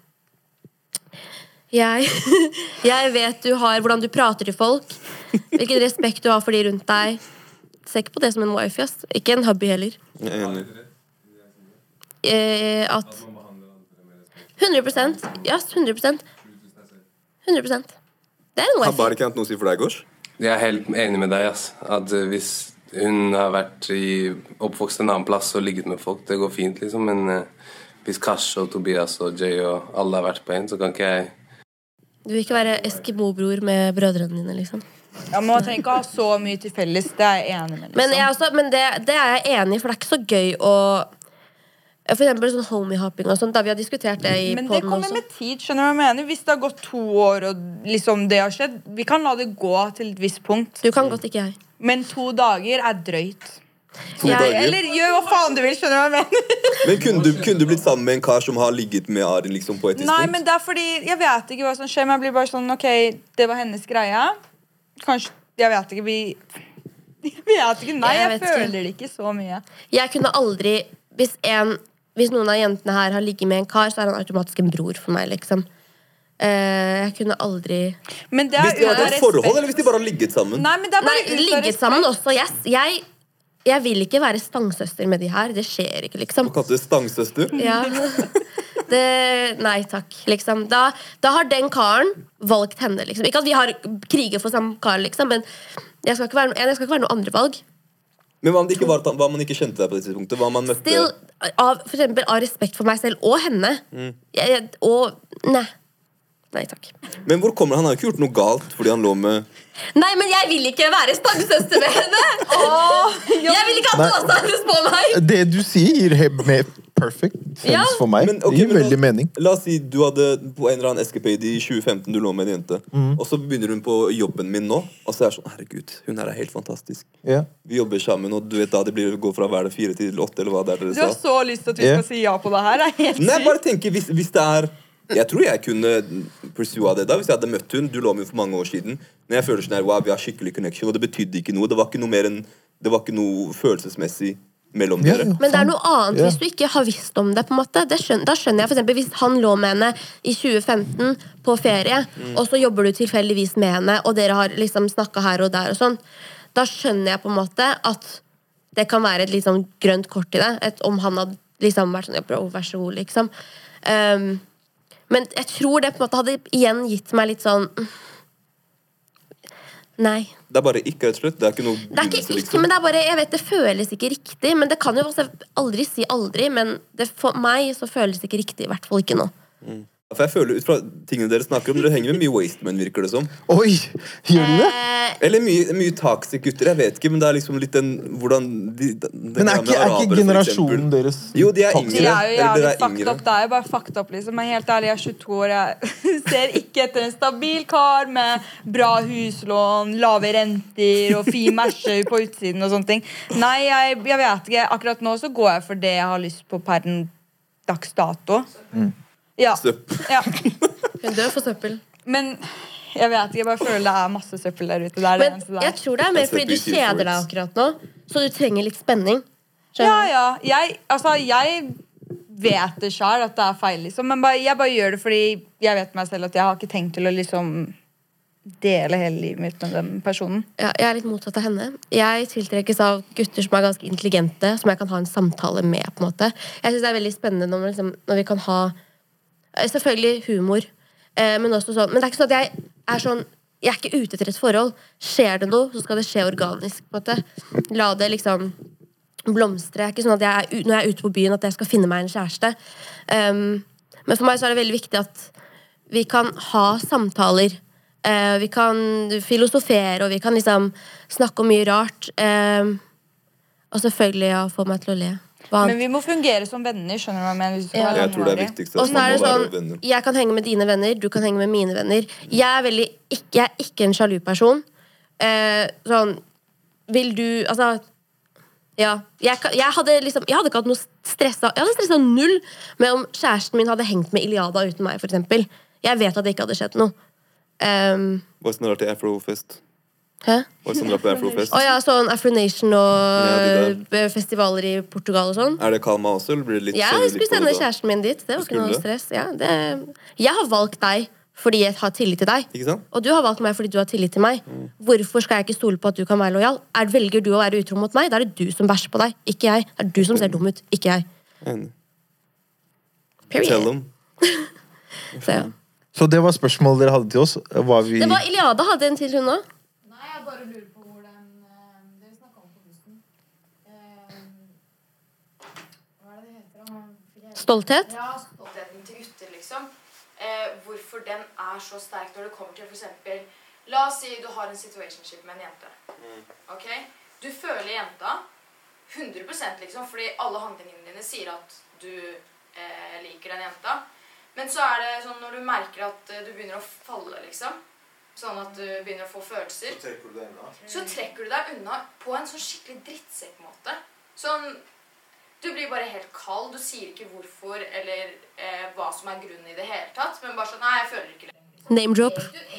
jeg vet du har hvordan du prater til folk. Hvilken respekt du har for de rundt deg. Se ikke på det som en wifi, ass. Ikke en hubby heller. Jeg er enig. At 100%. Ja, 100%. 100%. Det en Har wifi. bare ikke hatt noe å si for deg, Gosh? Jeg er helt enig med deg, ass. At hvis hun har vært oppvokst en annen plass og ligget med folk, det går fint, liksom. Men hvis Kash og Tobias og Jay og alle har vært på en, så kan ikke jeg... Du vil ikke være Eskimo-bror med brødrene dine, liksom. Ja, men man trenger ikke ha så mye til felles. Det er jeg enig med. Liksom. Men, det er jeg enig i, for det er ikke så gøy å... For eksempel sånn homie-hopping og sånt, da vi har diskutert det i Men det podden kommer også. med tid, skjønner du hva jeg mener? Hvis det har gått 2 år og liksom det har skjedd, vi kan la det gå til et visst punkt. Du kan godt, ikke jeg. Men 2 dager er drøyt. 2 dager? Eller gjør hva faen du vil, skjønner du hva jeg mener? Men kunne du blitt sammen med en kar som har ligget med Arin liksom på et tidspunkt? Nei, men det er fordi, jeg vet ikke hva som skjer, men jeg blir bare sånn, ok, det var hennes greie. Kanskje, jeg vet ikke, jeg vet ikke, nei, Jeg jeg vet ikke. føler det ikke så mye. Jeg kunne aldri, hvis noen av jentene her har ligget med en kar, så er han automatisk en bror for meg, liksom. Jeg kunne aldri... Men det Hvis de har ut av hatt et forhold, respekt. eller hvis de bare har ligget sammen? Nei, men det er Nei, bare ut av ligget respekt. sammen også, yes. Jeg vil ikke være stangsøster med de her. Det skjer ikke, liksom. Hva kalte du det? Stangsøster? Ja. Nei takk, liksom. Da har den karen valgt henne, liksom. Ikke at vi har kriget for samme kar, liksom, men jeg skal ikke være noe andre valg. Men hva om man ikke kjente deg på det tidspunktet? Hva om man møtte... Still, for eksempel av respekt for meg selv og henne. Nei takk. Men hvor kommer han? Han har jo ikke gjort noe galt fordi han lå med... Nei, men jeg vil ikke være stangsøster med henne! Jeg vil ikke ha påstandes på meg! Det du sier gir helt med perfect sense Ja. for meg. Men, ok, det gir men veldig mening. La oss si du hadde på en eller annen escapade i 2015 du lå med en jente, og så begynner hun på jobben min nå, og så er det sånn, herregud, hun her er helt fantastisk. Ja. Vi jobber sammen, og du vet da det blir å gå fra hver 4 til 8, eller hva det er dere Du har sa. så lyst til at vi Ja. skal si ja på det her. Det er helt Nei, sykt. bare tenker, hvis det er... Jeg tror jeg kunne pursue av det da, hvis jeg hadde møtt hun. Du lå med for mange år siden. Men jeg føler sånn her, wow, vi har skikkelig connection, og det betydde ikke noe. Det var ikke noe mer enn... Det var ikke noe følelsesmessig mellom Ja, dere. ja. Men det er noe annet Ja. hvis du ikke har visst om det, på en måte. Da skjønner jeg, for eksempel, hvis han lå med henne i 2015 på ferie, og så jobber du tilfeldigvis med henne, og dere har liksom snakket her og der og sånn, da skjønner jeg på en måte at det kan være et liksom grønt kort i det, om han hadde liksom vært sånn, ja, bro, vær så god, liksom. Men jeg tror det på en måte hadde igjen gitt meg litt sånn nei. Det er bare ikke et slutt. Det er ikke noe Det er ikke begynnelse, ikke, men det er bare, jeg vet det føles ikke riktig. Men det kan jo også aldri si aldri. Men for meg så føles det ikke riktig. I hvert fall ikke nå. For jeg føler ut fra tingene dere snakker om, dere henger med mye wastemen, virker det som. Oi, gjør du det? Eller mye toxic gutter, jeg vet ikke, men det er liksom litt den hvordan Men er ikke generasjonen deres Jo, de er toxic? De yngre. er jo Eller jævlig dere er fucked yngre. up. Det er jo bare fucked up, liksom. Men helt ærlig, jeg er 22 år. Jeg ser ikke etter en stabil kar med bra huslån, lave renter og fin merse på utsiden og sånne ting. Nei, jeg vet ikke. Akkurat nå så går jeg for det jeg har lyst på per en dags dato. Ja. Ja. Hun dør for søppel. Men jeg vet ikke, jeg bare føler det er masse søppel der ute. Det er det Men eneste det jeg er. tror det er mer fordi du kjeder deg akkurat nå. Så du trenger litt spenning. Skjønner du? Ja. Jeg vet det selv at det er feil, liksom. Men jeg bare gjør det fordi jeg vet meg selv at jeg har ikke tenkt til å liksom dele hele livet mitt med den personen. Ja, jeg er litt motsatt av henne. Jeg tiltrekkes av gutter som er ganske intelligente, som jeg kan ha en samtale med, på en måte. Jeg synes det er veldig spennende når vi kan ha selvfølgelig humor, men også sånn. Men det er ikke sånn at jeg er sånn, jeg er ikke ute etter et forhold. Skjer det noe, så skal det skje organisk, på en måte. La det liksom blomstre. Det er ikke sånn at når jeg er ute på byen, at jeg skal finne meg en kjæreste. Men for meg så er det veldig viktig at vi kan ha samtaler. Vi kan filosofere, og vi kan liksom snakke om mye rart. Og selvfølgelig få meg til å le. Men vi må fungere som venner, skjønner du hva jeg mener? Hvis vi skal være Jeg tror det er langvarig. viktigst. Og At så man er det må være sånn, venner. jeg kan henge med dine venner, du kan henge med mine venner. Jeg er ikke en sjalu person. Sånn, vil du, altså, ja, jeg hadde ikke hatt noe stresset, jeg hadde stresset null med om kjæresten min hadde hengt med Iliada uten meg, for eksempel. Jeg vet at det ikke hadde skjedd noe. Hva er sånn til Afrofest? Hæ? Hva er sånn på Afrofest? Å ja, sånn Afronation og Ja, de festivaler i Portugal og sånn. Er det Kalma også, eller blir det litt Ja, ser jeg vi skulle litt på sende det da? kjæresten min dit. Det var ikke noe Skulle? stress. Ja, jeg har valgt deg fordi jeg har tillit til deg. Ikke sant? Og du har valgt meg fordi du har tillit til meg. Hvorfor skal jeg ikke stole på at du kan være lojal? Velger du å være utro mot meg, da er det du som bæsjer på deg, ikke jeg. Det er du som ser dum ut, ikke jeg. Enig. Period. Tell them. Så, ja. Så det var spørsmålet dere hadde til oss. Det var Iliada hadde en til hun også. Nei, jeg bare lurer på hvordan dere snakket om på bussen. Hva det heter da? Stolthet. Ja, stoltheten til gutter, liksom. Hvorfor den så sterk når det kommer til for eksempel, la oss si du har en situationship med en jente. Ok? Du føler jenta 100% liksom, fordi alle handlingene dine sier at du liker den jenta. Men så det sånn når du merker at du begynner å falle, liksom, sånn at du begynner å få følelser, så trekker du deg unna på en sånn skikkelig drittsekk-måte. Sånn, du blir bare helt kald, du sier ikke hvorfor eller hva som grunnen i det hele tatt, men bare sånn, nei, jeg føler ikke det. Name drop.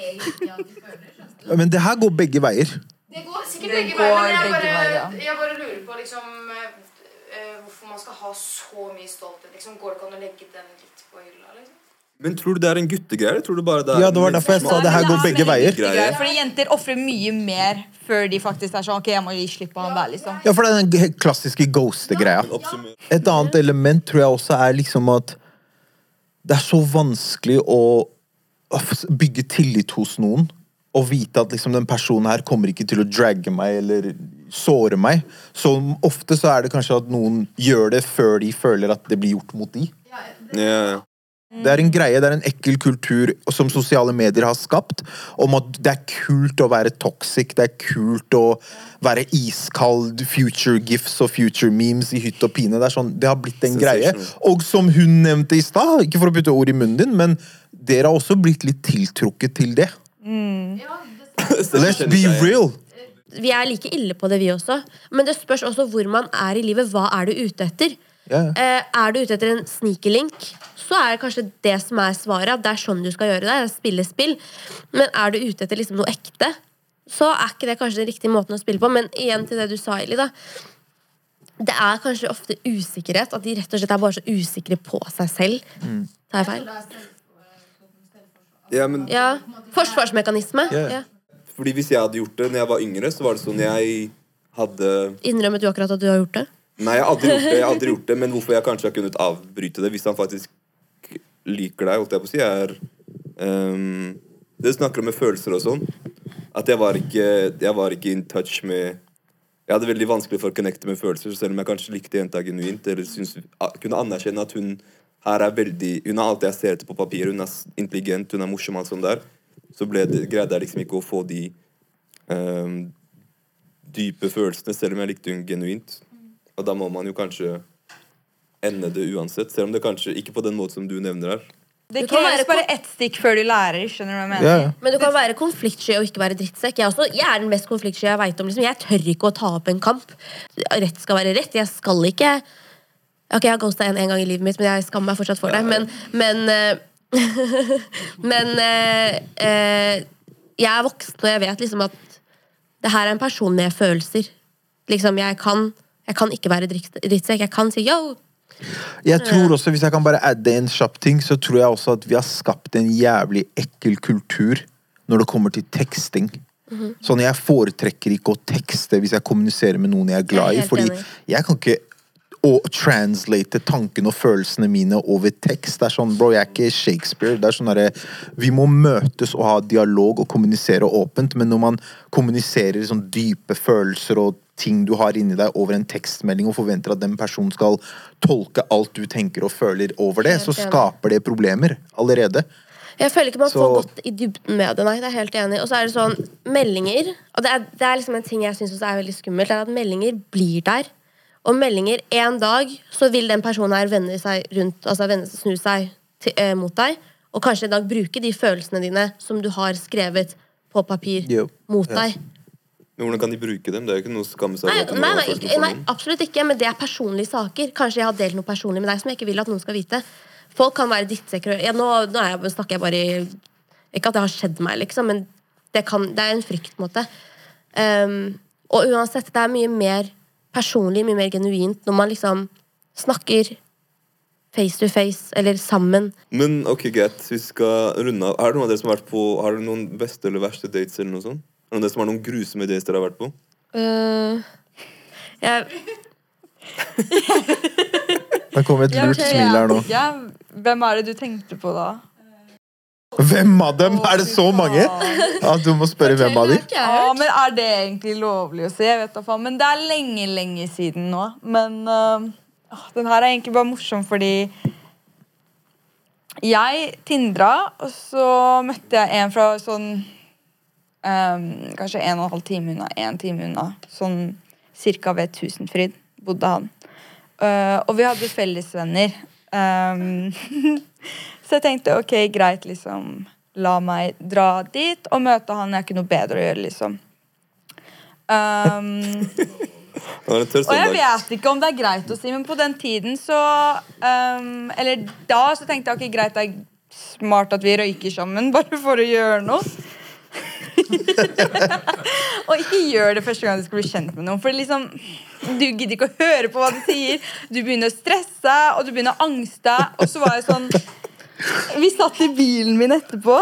Men det her går begge veier. Det går sikkert begge veier, men jeg bare lurer på liksom hvorfor man skal ha så mye stolthet. Liksom, går det ikke an å legge den litt på hylla, liksom? Men tror du det en guttegreie, eller tror du bare det Ja, det var derfor jeg sa det her går begge veier. Fordi jenter offrer mye mer før de faktisk sånn, ok, jeg må gi slipp på han der, liksom. Ja, for det den helt klassiske ghoste-greia. Et annet element tror jeg også liksom at det så vanskelig å bygge tillit hos noen og vite at liksom den personen her kommer ikke til å dragge meg eller såre meg. Så ofte så det kanskje at noen gjør det før de føler at det blir gjort mot de. Ja. Det en greie, det en ekkel kultur som sosiale medier har skapt, om at det kult å være toxic, det kult å være iskald, future gifs og future memes i hytt og pine. Det sånn, det har blitt en greie. Og som hun nevnte i stad, ikke for å putte ord i munnen din, men dere har også blitt litt tiltrukket til det. Let's be real. Vi like ille på det, vi også. Men det spørs også hvor man i livet. Hva du ute etter? Yeah. Du ute etter en sneaker-link, så det kanskje det som svaret. Det sånn du skal gjøre det. Spille spill. Men du ute etter liksom noe ekte, så ikke det kanskje den riktige måten å spille på. Men igjen til det du sa, Eli, da. Det kanskje ofte usikkerhet. At de rett og slett bare så usikre på seg selv. Tar jeg feil? Ja, men Ja, forsvarsmekanisme. Yeah. Ja. fordi hvis jeg hadde gjort det når jeg var yngre, så var det sånn jeg hadde Innrømmet du akkurat at du har gjort det? Nei, jeg har aldri gjort det, men hvorfor jeg kanskje har kunnet avbryte det hvis han faktisk liker deg, holdt jeg på å si, det snakker om med følelser og sånn. At jeg var ikke in touch med Jeg hadde veldig vanskelig for å connecte med følelser, selv om jeg kanskje likte jenta genuint, eller kunne anerkjenne at hun her veldig Hun alt jeg ser etter på papir, hun intelligent, hun morsom, alt sånt der. Så greide jeg liksom ikke å få de dype følelsene, selv om jeg likte hun genuint. Og da må man jo kanskje ende det uansett, selv om det kanskje ikke på den måten som du nevner her. Det kreves bare ett stikk før du lærer, skjønner du hva jeg mener? Yeah. Men du kan være konfliktsky og ikke være drittsekk. Jeg den mest konfliktsky jeg vet om. Liksom. Jeg tør ikke å ta opp en kamp. Rett skal være rett. Jeg skal ikke Ok, jeg har ghostet en gang i livet mitt, men jeg skammer meg fortsatt for det. Men jeg voksen, og jeg vet liksom at det her en person med følelser. Liksom, jeg kan ikke være drittsekk. Jeg kan si, yo! Jeg tror også, hvis jeg kan bare adde en kjapp ting, så tror jeg også at vi har skapt en jævlig ekkel kultur når det kommer til teksting. Sånn, jeg foretrekker ikke å tekste hvis jeg kommuniserer med noen jeg glad i, fordi jeg kan ikke translate tankene og følelsene mine over tekst. Det sånn, bro, jeg ikke Shakespeare. Det sånn der, vi må møtes og ha dialog og kommunisere åpent, men når man kommuniserer sånn dype følelser og ting du har inni deg over en tekstmelding og forventer at den personen skal tolke alt du tenker og føler over det, så skaper det problemer allerede. Jeg føler ikke man får gått i dybden med det, nei, det helt enig. Og så det sånn, meldinger, og det liksom en ting jeg synes også veldig skummelt, at meldinger blir der. Og meldinger, en dag, så vil den personen her vende seg rundt, altså snu seg mot deg, og kanskje en dag bruke de følelsene dine som du har skrevet på papir mot deg. Men hvordan kan de bruke dem? Det jo ikke noe å skamme seg over. Nei, absolutt ikke, men det personlige saker. Kanskje jeg har delt noe personlig med deg som jeg ikke vil at noen skal vite. Folk kan være drittsekre. Nå snakker jeg bare ikke at det har skjedd meg, liksom, men det en frykt, på en måte. Og uansett, det mye mer personlig, mye mer genuint når man liksom snakker face to face, eller sammen. Men ok, greit, vi skal runde av. Det noen av dere som har vært på, har dere noen beste eller verste dates eller noe sånt? Noen av dere som har noen grusomme dates dere har vært på? Det kom et lurt smil her nå. Hvem er det du tenkte på da? Hvem av dem? Er det så mange? At du må spørre hvem av dem? Ja, men er det egentlig lovlig å si? Jeg vet da faen. Men det er lenge siden nå. Men den her er egentlig bare morsom fordi jeg tindra, og så møtte jeg en fra sånn kanskje 1,5 time unna, 1 time unna. Sånn cirka ved Tusenfryd bodde han. Og vi hadde fellesvenner. Så jeg tenkte, ok, greit, liksom. La meg dra dit og møte han. Jeg har ikke noe bedre å gjøre, liksom. Og jeg vet ikke om det er greit å si, men på den tiden så eller da så tenkte jeg, ok, greit, det er smart at vi røyker sammen, bare for å gjøre noe. Og ikke gjør det første gang du skal bli kjent med noen, for liksom du gidder ikke å høre på hva du sier. Du begynner å stresse, og du begynner å angste. Og så var jeg sånn vi satt i bilen min etterpå.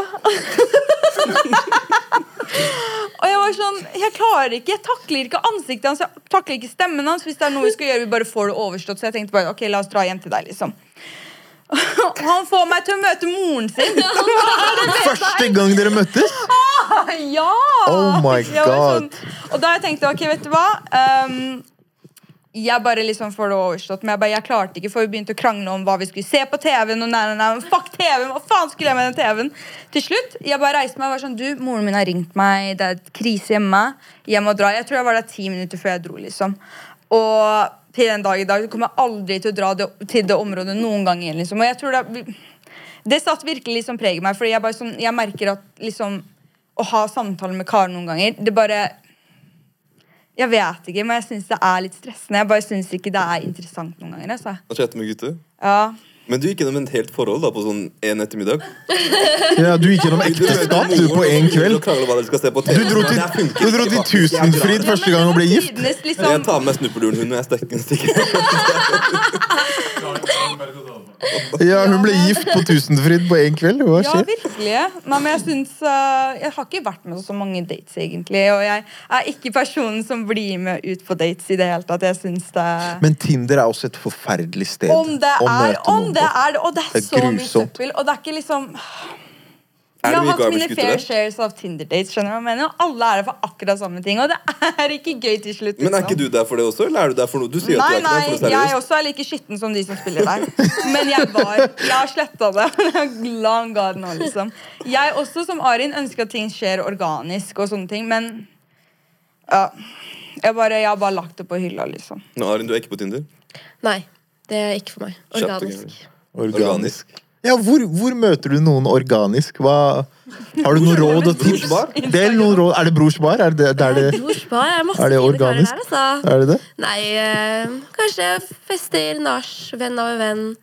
Og jeg var sånn, jeg klarer ikke, jeg takler ikke ansiktet hans, jeg takler ikke stemmen hans. Hvis det er noe vi skal gjøre, vi bare får det overstått. Så jeg tenkte bare, ok, la oss dra hjem til deg, liksom. Og han får meg til å møte moren sin. Første gang dere møttes? Ja. Oh my god. Sånn, og da jeg tenkte, ok, vet du hva, jeg bare liksom får det overstått. Men jeg klarte ikke, for vi begynte å krangle om hva vi skulle se på TV-en. Og nei, fuck TV-en, hva faen skulle jeg med den TV-en? Til slutt, jeg bare reiste meg og var sånn, du, moren min har ringt meg, det er et krise hjemme. Jeg må dra, jeg tror jeg var der 10 minutter før jeg dro, liksom. Og til den dag i dag, så kommer jeg aldri til å dra til det området noen gang igjen, liksom. Og jeg tror det satt virkelig liksom preget meg, fordi jeg bare sånn, jeg merker at liksom å ha samtaler med Karen noen ganger, det bare jeg vet ikke, men jeg synes det er litt stressende. Jeg bare synes ikke det er interessant noen ganger, altså. Hva skjedde med gutter? Ja. Men du gikk gjennom en helt forhold da, på sånn en ettermiddag? Ja, du gikk gjennom ekteskap du på en kveld. Du dro til Tusenfryd første gang og ble gift. Jeg tar med snuppeluren hun, og jeg stekker en stikker. Ja, hun ble gift på Tusenfryd på en kveld. Hva Ja, skjer? virkelig. Nei, men jeg synes jeg har ikke vært med så mange dates egentlig. Og jeg er ikke personen som blir med ut på dates i det hele tatt. Jeg synes det Men Tinder er også et forferdelig sted Om det å møte er, noen på. og det er så mye grusomt. søppel. Og det er ikke liksom Er Jeg det har mye hatt garbage mine gutter fair der? shares av Tinder-dates, skjønner du hva jeg mener? Og alle er der for akkurat samme ting, og det er ikke gøy til slutt. Men er ikke du der for det også, eller er du der for noe? Du sier at du er ikke der for det Nei, jeg seriøst. også er like skitten som de som spiller der. Men jeg har slettet det. Jeg er long god nå, liksom. Jeg også, som Arin, ønsker at ting skjer organisk og sånne ting, men ja, jeg har bare lagt det på hylla, liksom. Nå, Arin, du er ikke på Tinder? Nei, det er ikke for meg. Kjapt og Organisk. Organisk. Ja, hvor møter du noen organisk? Har du noen råd og tips? Del noen råd. Er det Brors bar? Er det Brors bar er masse Er det fine karer organisk? her, altså. Er det det? Nei, kanskje fester, nach, venn av en venn.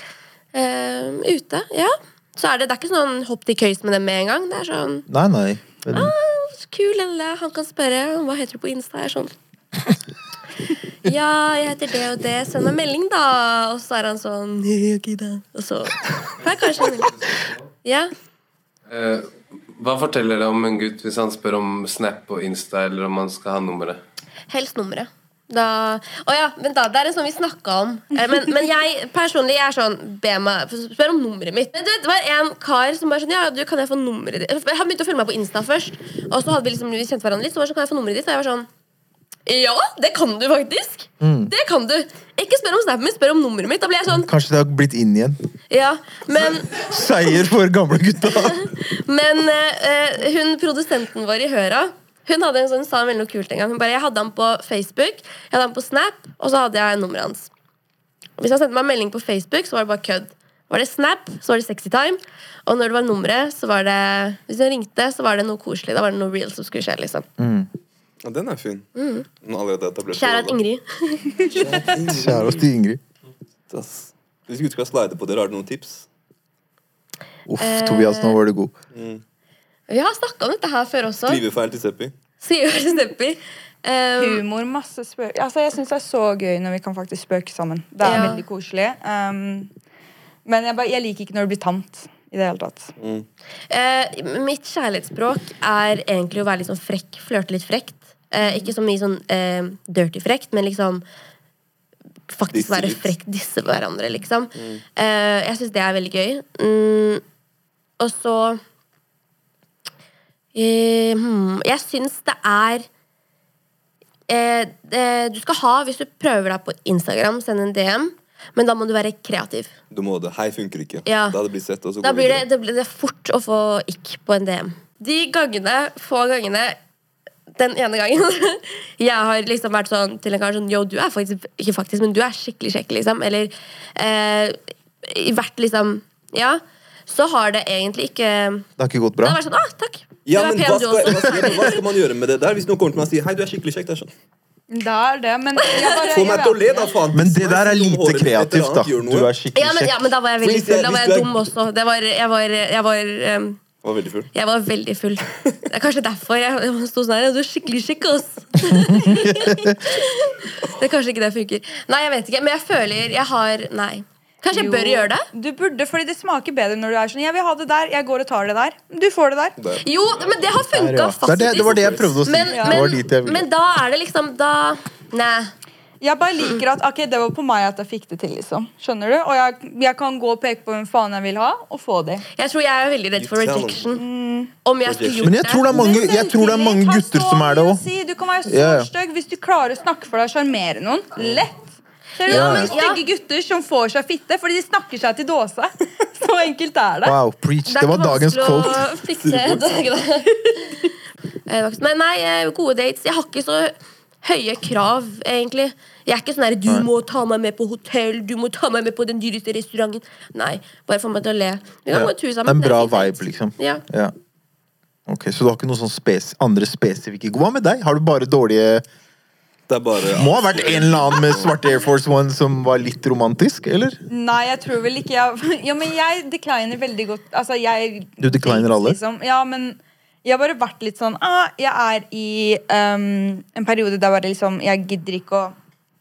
Ute, ja. Så er det er ikke sånn hopp til køys med dem med en gang. Det er sånn, Nei. Men, kul, eller han kan spørre, hva heter du på Insta? Jeg er sånn, ja, jeg heter det og det, send meg melding da. Og så er han sånn, ok da. Og så får jeg kanskje en melding. Ja. Hva forteller det om en gutt hvis han spør om Snap og Insta, eller om han skal ha nummeret? Helst nummeret. Vent da, det er en sånn vi snakket om. Men jeg personlig er sånn, spør om nummeret mitt. Men det var en kar som bare sånn, ja, du, kan jeg få nummeret ditt? Han begynte å følge meg på Insta først. Og så hadde vi kjent hverandre litt. Så var det sånn, kan jeg få nummeret ditt? Og jeg var sånn, ja, det kan du faktisk. Det kan du. Ikke spør om snappen min, spør om nummeret mitt. Da ble jeg sånn, kanskje det har blitt inn igjen. ja, men Seier for gamle gutta. Men hun, produsenten vår i Høra, hun hadde sa veldig noe kult en gang. Hun bare, jeg hadde han på Facebook, jeg hadde han på Snap, og så hadde jeg nummeret hans. Hvis han sendte meg en melding på Facebook, så var det bare kødd. Var det Snap, så var det sexy time. Og når det var nummeret, så var det, hvis han ringte, så var det noe koselig. Da var det noe real som skulle skje, liksom. Ja, den er fin. Den er allerede etablert. Kjære Ingrid. Kjære til Ingrid. Hvis du skal slide på dere, har du noen tips? Uff, Tobias, nå var du god. Vi har snakket om dette her før også. Skrivefeil til Seppi. Steppi. Humor, masse spøk. Altså, jeg synes det er så gøy når vi kan faktisk spøke sammen. Det er Ja. veldig koselig. Men jeg liker ikke når det blir tamt i det hele tatt. Mitt kjærlighetsspråk er egentlig å være litt sånn frekk, flørte litt frekt. Ikke så mye sånn dirty frekt, men liksom faktisk Disse være litt. frekk disse hverandre, liksom. Jeg synes det er veldig gøy. Og så jeg synes det er du skal ha, hvis du prøver deg på Instagram, send en DM, men da må du være kreativ. Du må det. Hei funker ikke. Ja. Da det blir sett, og så Da går vi blir videre. det blir det fort å få ikk på en DM. De få gangene den ene gangen jeg har liksom vært sånn til en kar sånn, jo, du er faktisk, ikke faktisk, men du er skikkelig kjekk, liksom. Eller vært liksom, ja. Så har det egentlig ikke Det har ikke gått Det bra. har vært sånn, takk. Ja, Du er men pen, hva du skal, også. hva skal man gjøre med det der? Hvis noen kommer til meg og sier hei, du er skikkelig kjekk, det er sånn. Det er det, men Få meg til å le, da, faen. Men det der er Hvis noen lite håret mitt eller kreativt, da. annet gjør Du noe. er skikkelig Ja, kjekk. men da var jeg veldig Hvis jeg- full. Da var hvis jeg du er- dum også. Var veldig full. Jeg var veldig full. Det er kanskje derfor jeg sto sånn her. Du er skikkelig kjekk, ass. Det er kanskje ikke det funker. Nei, jeg vet ikke. Men jeg føler jeg har Nei. Kanskje jeg bør gjøre det? Du burde, fordi det smaker bedre når du er sånn, jeg vil ha det der, jeg går og tar det der. Du får det der. Der. Jo, men det har Der, funka, ja. faktisk. Det var det jeg prøvde å si. Men, Det var dit jeg ville. men da er det liksom Nei. Jeg bare liker at ok, det var på meg at jeg fikk det til, liksom. Skjønner du? Og jeg kan gå og peke på hvem faen jeg vil ha, og få det. Jeg tror jeg er veldig redd for You tell rejection. Om jeg skulle Rejection. gjort Men jeg tror det er mange, jeg tror det er mange gutter som er det òg. Si, du kan være så Ja, ja. stygg hvis du klarer å snakke for deg og sjarmere noen. Lett. Ser du Ja, mange ja. stygge gutter som får seg fitte fordi de snakker seg til dåse? Så enkelt er det. Wow, preach. Det er Det var ikke dagens vanskelig quote. å fikse det. Men nei, gode dates. Jeg har ikke så høye krav, egentlig. Jeg er ikke sånn her, du må ta meg med på hotell, du må ta meg med på den dyreste restauranten. Nei, bare få meg til å le. Vi kan gå en tur sammen. En Det er bra fint, det. vibe, liksom. Ja. Ja. Ok, så du har ikke noen sånn andre spesifikke. Hva med deg? Har du bare dårlige Det er bare Må ha vært en eller annen med svarte Air Force One som var litt romantisk, eller? Nei, jeg tror vel ikke jeg Ja, men jeg decliner veldig godt. Altså, jeg Du decliner alle? Liksom. Ja, men jeg har bare vært litt sånn jeg er i en periode der bare liksom jeg gidder ikke å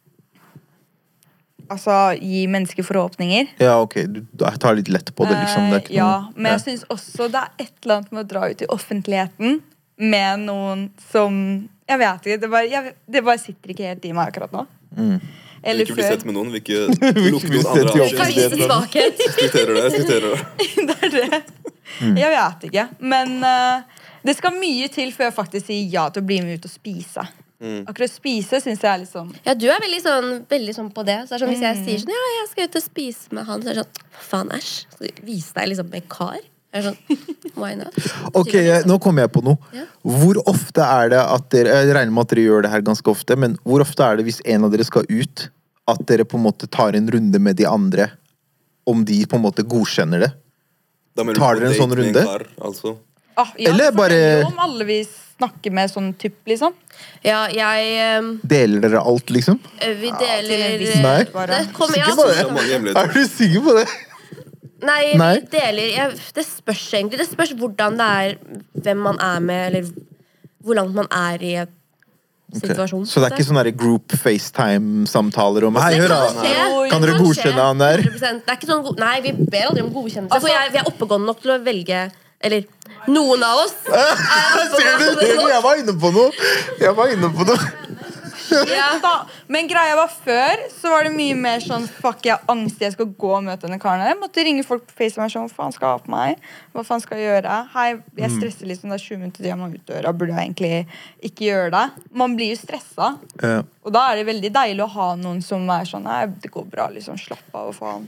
gi mennesker forhåpninger. Ja, ok, du tar litt lett på det, liksom. Det er ikke Ja, noe, men jeg syns også det er et eller annet med å dra ut i offentligheten med noen som Jeg vet ikke. Det bare sitter ikke helt i meg akkurat nå. Vil Eller ikke bli før. sett med noen. Vil ikke lukte bli noen sett andre i Jeg kan avskjed. vise svakhet. Respekterer det. Respekterer det. Det er det. Jeg vet ikke. Men det skal mye til før jeg faktisk sier ja til å bli med ut og spise. Akkurat spise syns jeg er litt sånn Ja, du er veldig sånn på det. Så det er sånn, hvis jeg sier sånn, ja, jeg skal ut og spise med han, så er det sånn, faen, æsj. Så vis deg liksom med en kar. Jeg er sånn, why not? Ok, nå kommer jeg på noe. Ja. Hvor ofte er det at dere Jeg regner med at dere gjør det her ganske ofte, men hvor ofte er det hvis en av dere skal ut, at dere på en måte tar en runde med de andre, om de på en måte godkjenner det? Da mener du Tar på dere en date sånn med runde? kar, altså. ja, Eller det bare- forteller jo om alle vi snakker med sånn typ, liksom. Ja, jeg Deler dere alt, liksom? Vi til en deler viss Nei. grad bare. Det kommer, Sikker ja, på Det er det? mange hemmeligheter. Er du sikker på det? Nei, Nei. vi deler Det spørs egentlig. Det spørs hvordan det er, hvem man er med, eller hvor langt man er i et Ok. situasjon. Så det er ikke sånne der group FaceTime-samtaler om Hei, hør da! Kan dere godkjenne han der? 100%. Det er ikke sånn, nei, vi ber aldri om godkjennelse. For vi er oppegående nok til å velge. Eller noen av oss. Ser du? Jeg var inne på noe! Jeg var inne på noe. Ja. Da, men greia var før så var det mye mer sånn fuck, jeg har angst jeg skal gå og møte denne karen her. Jeg måtte ringe folk på FaceTime og sånn, hva faen skal jeg ha på meg? Hva faen skal jeg gjøre? Hei, jeg stresser litt sånn, det er 20 minutter til jeg må ut døra. Burde jeg egentlig ikke gjøre det? Man blir jo stressa. Ja. Og da er det veldig deilig å ha noen som er sånn, nei, det går bra, liksom, slapp av, faen.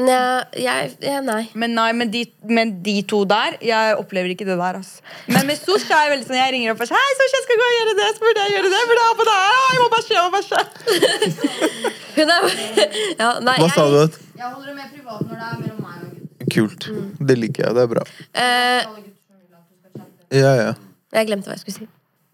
Nei. Men de to der, jeg opplever ikke det der, altså. Men med Sosh er jeg veldig sånn, jeg ringer opp og sier, hei, Sosh, jeg skal gå og gjøre det, så burde jeg gjøre det, burde jeg ha på det her, jeg må bæsje. Hun er ja, nei, Hva sa du? Jeg holder det mer privat når det er mellom meg og gutten. Kult. Det liker jeg. Det er bra. Alle gutter som vil at du skal chatte. Ja, ja. Jeg glemte hva jeg skulle si.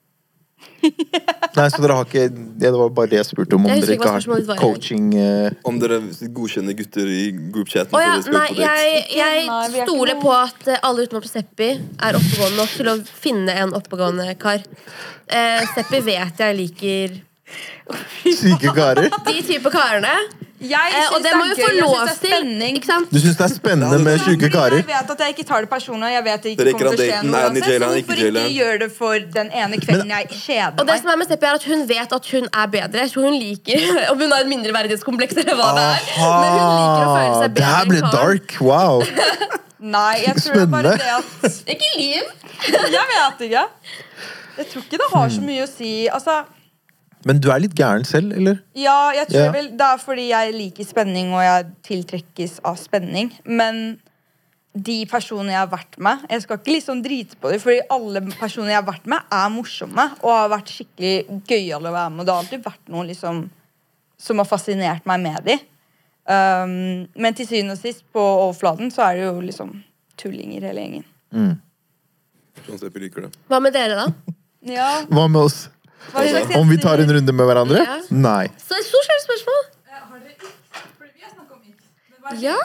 Nei, så dere har ikke Det var bare det jeg spurte om. Om Jeg husker dere ikke hva ikke spørsmålet ditt har var. coaching Om dere godkjenner gutter i groupchatten Å ja, før dere skal nei, ut på date. Nei, jeg vi er ikke stoler noe- på at alle utenom Seppi er oppegående nok til å finne en oppegående kar. Seppi vet jeg liker syke karer. de type karene. Og det må jo få lov til. Ikke sant? Du synes det er spennende med syke karer? Jeg vet at jeg ikke tar det personlig. Jeg vet det ikke Dere kommer til å skje daten, noe er den i uansett. jailen, Så ikke hvorfor jailen? ikke gjøre det for den ene kvelden jeg kjeder Og det meg? som er med Seppi er at hun vet at hun er bedre. Så hun liker om hun har et mindreverdighetskompleks eller hva det er. Men hun liker å føle seg Det bedre her ble enn Carl. dark, wow. Nei, jeg tror det er bare det at Ikke liv. Jeg vet ikke. Jeg tror ikke det har så mye å si. Altså, Men du er litt gæren selv, eller? ja, jeg tror Ja. vel det er fordi jeg liker spenning, og jeg tiltrekkes av spenning. Men de personene jeg har vært med, jeg skal ikke liksom drite på dem, fordi alle personene jeg har vært med, er morsomme og har vært skikkelig gøyale å være med. Og det har alltid vært noe liksom som har fascinert meg med dem. Men til syvende og sist, på overflaten, så er det jo liksom tullinger hele gjengen. Sånn Seppi liker det. Hva med dere, da? Ja, Hva med oss? hva slags Om vi tar en runde med hverandre? Ja. Nei. Så et stort spørsmål. Ja.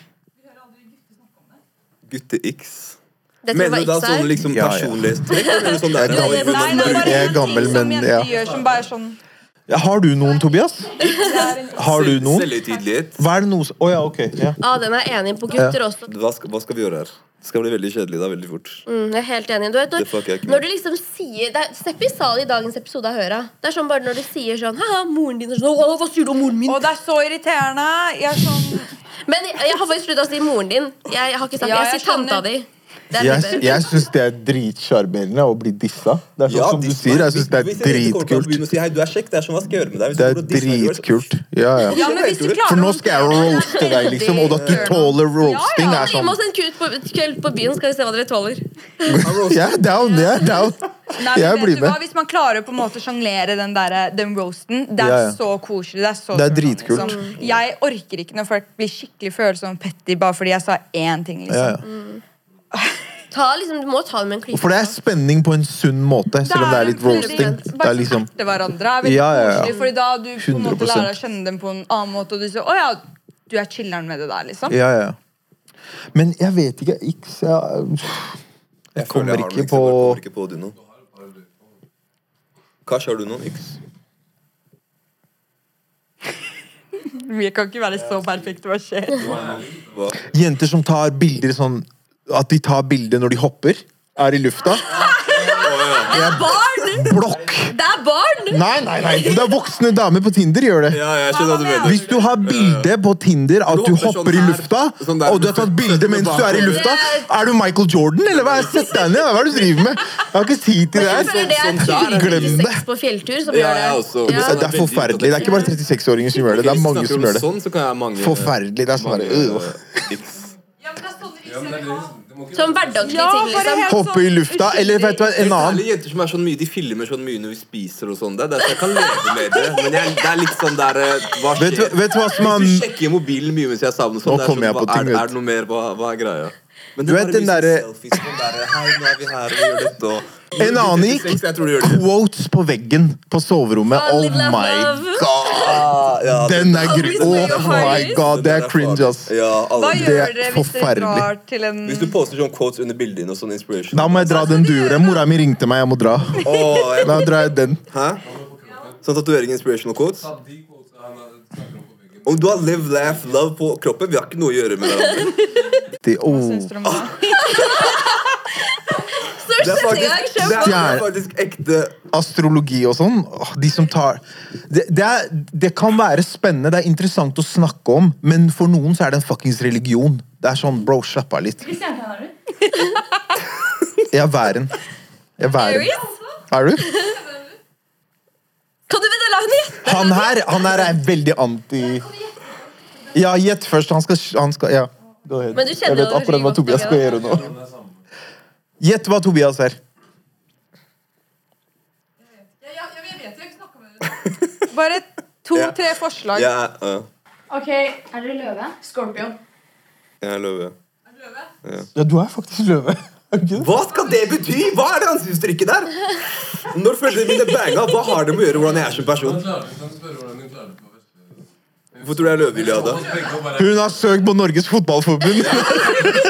Gutte-X. Det tror Mener jeg du da ikke sånne er. liksom Ja, ja. personlighetstrekk? Eller sånn der, Jeg er gammel, Nei, det er bare Jeg er en gammel, ting som men jenter ja. gjør som bare er sånn Ja, har du noen, Tobias? Har du noen? Selvhøytidelighet. Hva er det noe Å ja, ok. Ja. Den er jeg enig på. Gutter også. Hva skal vi gjøre her? Det skal bli veldig kjedelig da, veldig fort. Jeg er helt enig. Du vet, Det fucker jeg ikke med. når du liksom sier Seppi sa det i dagens episode av Høra. Det er sånn bare når du sier sånn Haha, moren din er sånn Åh, hva sier du om moren min? Og det er så irriterende. Jeg er sånn Men jeg har faktisk sluttet å si moren din. Jeg har ikke sagt Ja, Jeg jeg sier tanta skjønner. di. Det er mye bedre. Jeg syns det er dritsjarmerende å bli dissa. Det er sånn som du sier. Jeg syns det er Hvis jeg kommer til å dritkult. begynne å si, hei, du er kjekk, det er sånn, hva skal jeg gjøre med deg? Hvis Det du er går og disser meg, du er så- dritkult. Ja, ja. Ja, men hvis du klarer For nå å skal jeg håndtere det, roaste deg, liksom. Og at du tåler roasting, Ja, ja. er Gi sånn oss en kveld på byen, skal vi se hva dere tåler. Jeg er down, jeg er down. Nei, Jeg men blir vet du hva? med. Hvis man klarer å på en måte sjonglere den roasten, det er Ja, ja. så koselig. Det er, så Det er turn on, dritkult. liksom. Jeg orker ikke når folk blir skikkelig følsomme og petty bare fordi jeg sa én ting. Liksom. Ja, ja. Du må ta det med en klype. For det er spenning på en sunn måte, selv om det er litt roasting. Det Bare er liksom erte hverandre er veldig Ja, ja, ja. koselig, fordi da du på en måte 100%. lærer å kjenne dem på en annen måte, og du sier 'Å ja, du er chiller'n med det der', liksom. Ja, ja. Men jeg vet ikke X Jeg kommer føler jeg har ikke noe, på jeg kommer ikke på det nå. Kash, har du noen X? Vi kan ikke være så perfekte. Hva skjer? Hva? Jenter som tar bilder sånn at de tar bilder når de hopper, er i lufta. Blokk! Det er barn! Nei. Det er voksne damer på Tinder gjør det. Ja, jeg skjønner hva du mener. Hvis du har bilde på Tinder at Du du hopper hopper i sånn her, lufta, sånn der og du har tatt bilde mens du er i lufta, er du Michael Jordan, eller hva? Sett deg ned, hva er det du driver med? Jeg har ikke tid til det Jeg føler det her. er Glem det. 36 på fjelltur som Ja, gjør det. jeg også. Ja. Det er forferdelig. Det er ikke bare 36-åringer som gjør det. Det er mange som gjør det. Sånn, så kan jeg ha mange Forferdelig. Det er sånn mange, der, X. Som hverdagslige Ja, ting, bare liksom. helt Hoppe i lufta, eller vet du hva, en Helt annen. ærlig, jenter som er sånn mye, de filmer sånn mye når vi spiser og sånn. Det er derfor jeg kan leve med det. Men det er litt sånn der hva Vet skjer? du hva som Hvis er du sjekker mobilen mye mens jeg er sammen, sånn, Nå det er kommer jeg sånn, på ting, vet er det noe mer? Hva er greia? Men Du vet den derre- selfies, sånn der, hei, nå er vi her og gjør dette og En annen gikk Jeg tror du gjør det. quotes på veggen på soverommet. Fall Oh in love, my love. god! Ja, Den er Always Oh wear your my highs. god, det er cringe, ass. Ja, Hva alle. Det gjør er dere hvis dere forferdelig. drar til en Hvis du poster sånn quotes under bildet dine og sånn inspiration Da må jeg dra den duret. Mora mi ringte meg, jeg må dra. Åh, Da drar jeg den. Hæ? Sånn tatovering inspirational quotes? Om du har live, laugh, love på kroppen, vi har ikke noe å gjøre med hverandre. Oh. Syns dere om det? Det er faktisk, det er faktisk ekte. Astrologi og sånn. De som tar det kan være spennende, det er interessant å snakke om, men for noen så er det en fuckings religion. Det er sånn, bro, slapp av litt. Jeg er væren. Jeg er væren. Er du? Kan du vite la henne gjette? Han her er veldig anti. Ja, gjett først. Han skal ja. Go ahead. Men du kjenner Jeg vet jo akkurat hva godt, Tobias ikke skal da? gjøre nå. Gjett hva Tobias er. Bare 2-3 forslag. Ja, Ok, er dere løve? Scorpio. jeg er løve. Ja, du er faktisk løve. Er du ikke det? Hva skal det bety? Hva er det ansiktsuttrykket der? Når følelsene mine banga, hva har det med å gjøre hvordan jeg er som person? Hvorfor tror du jeg er løve, Iliada? Hun har søkt på Norges Fotballforbund.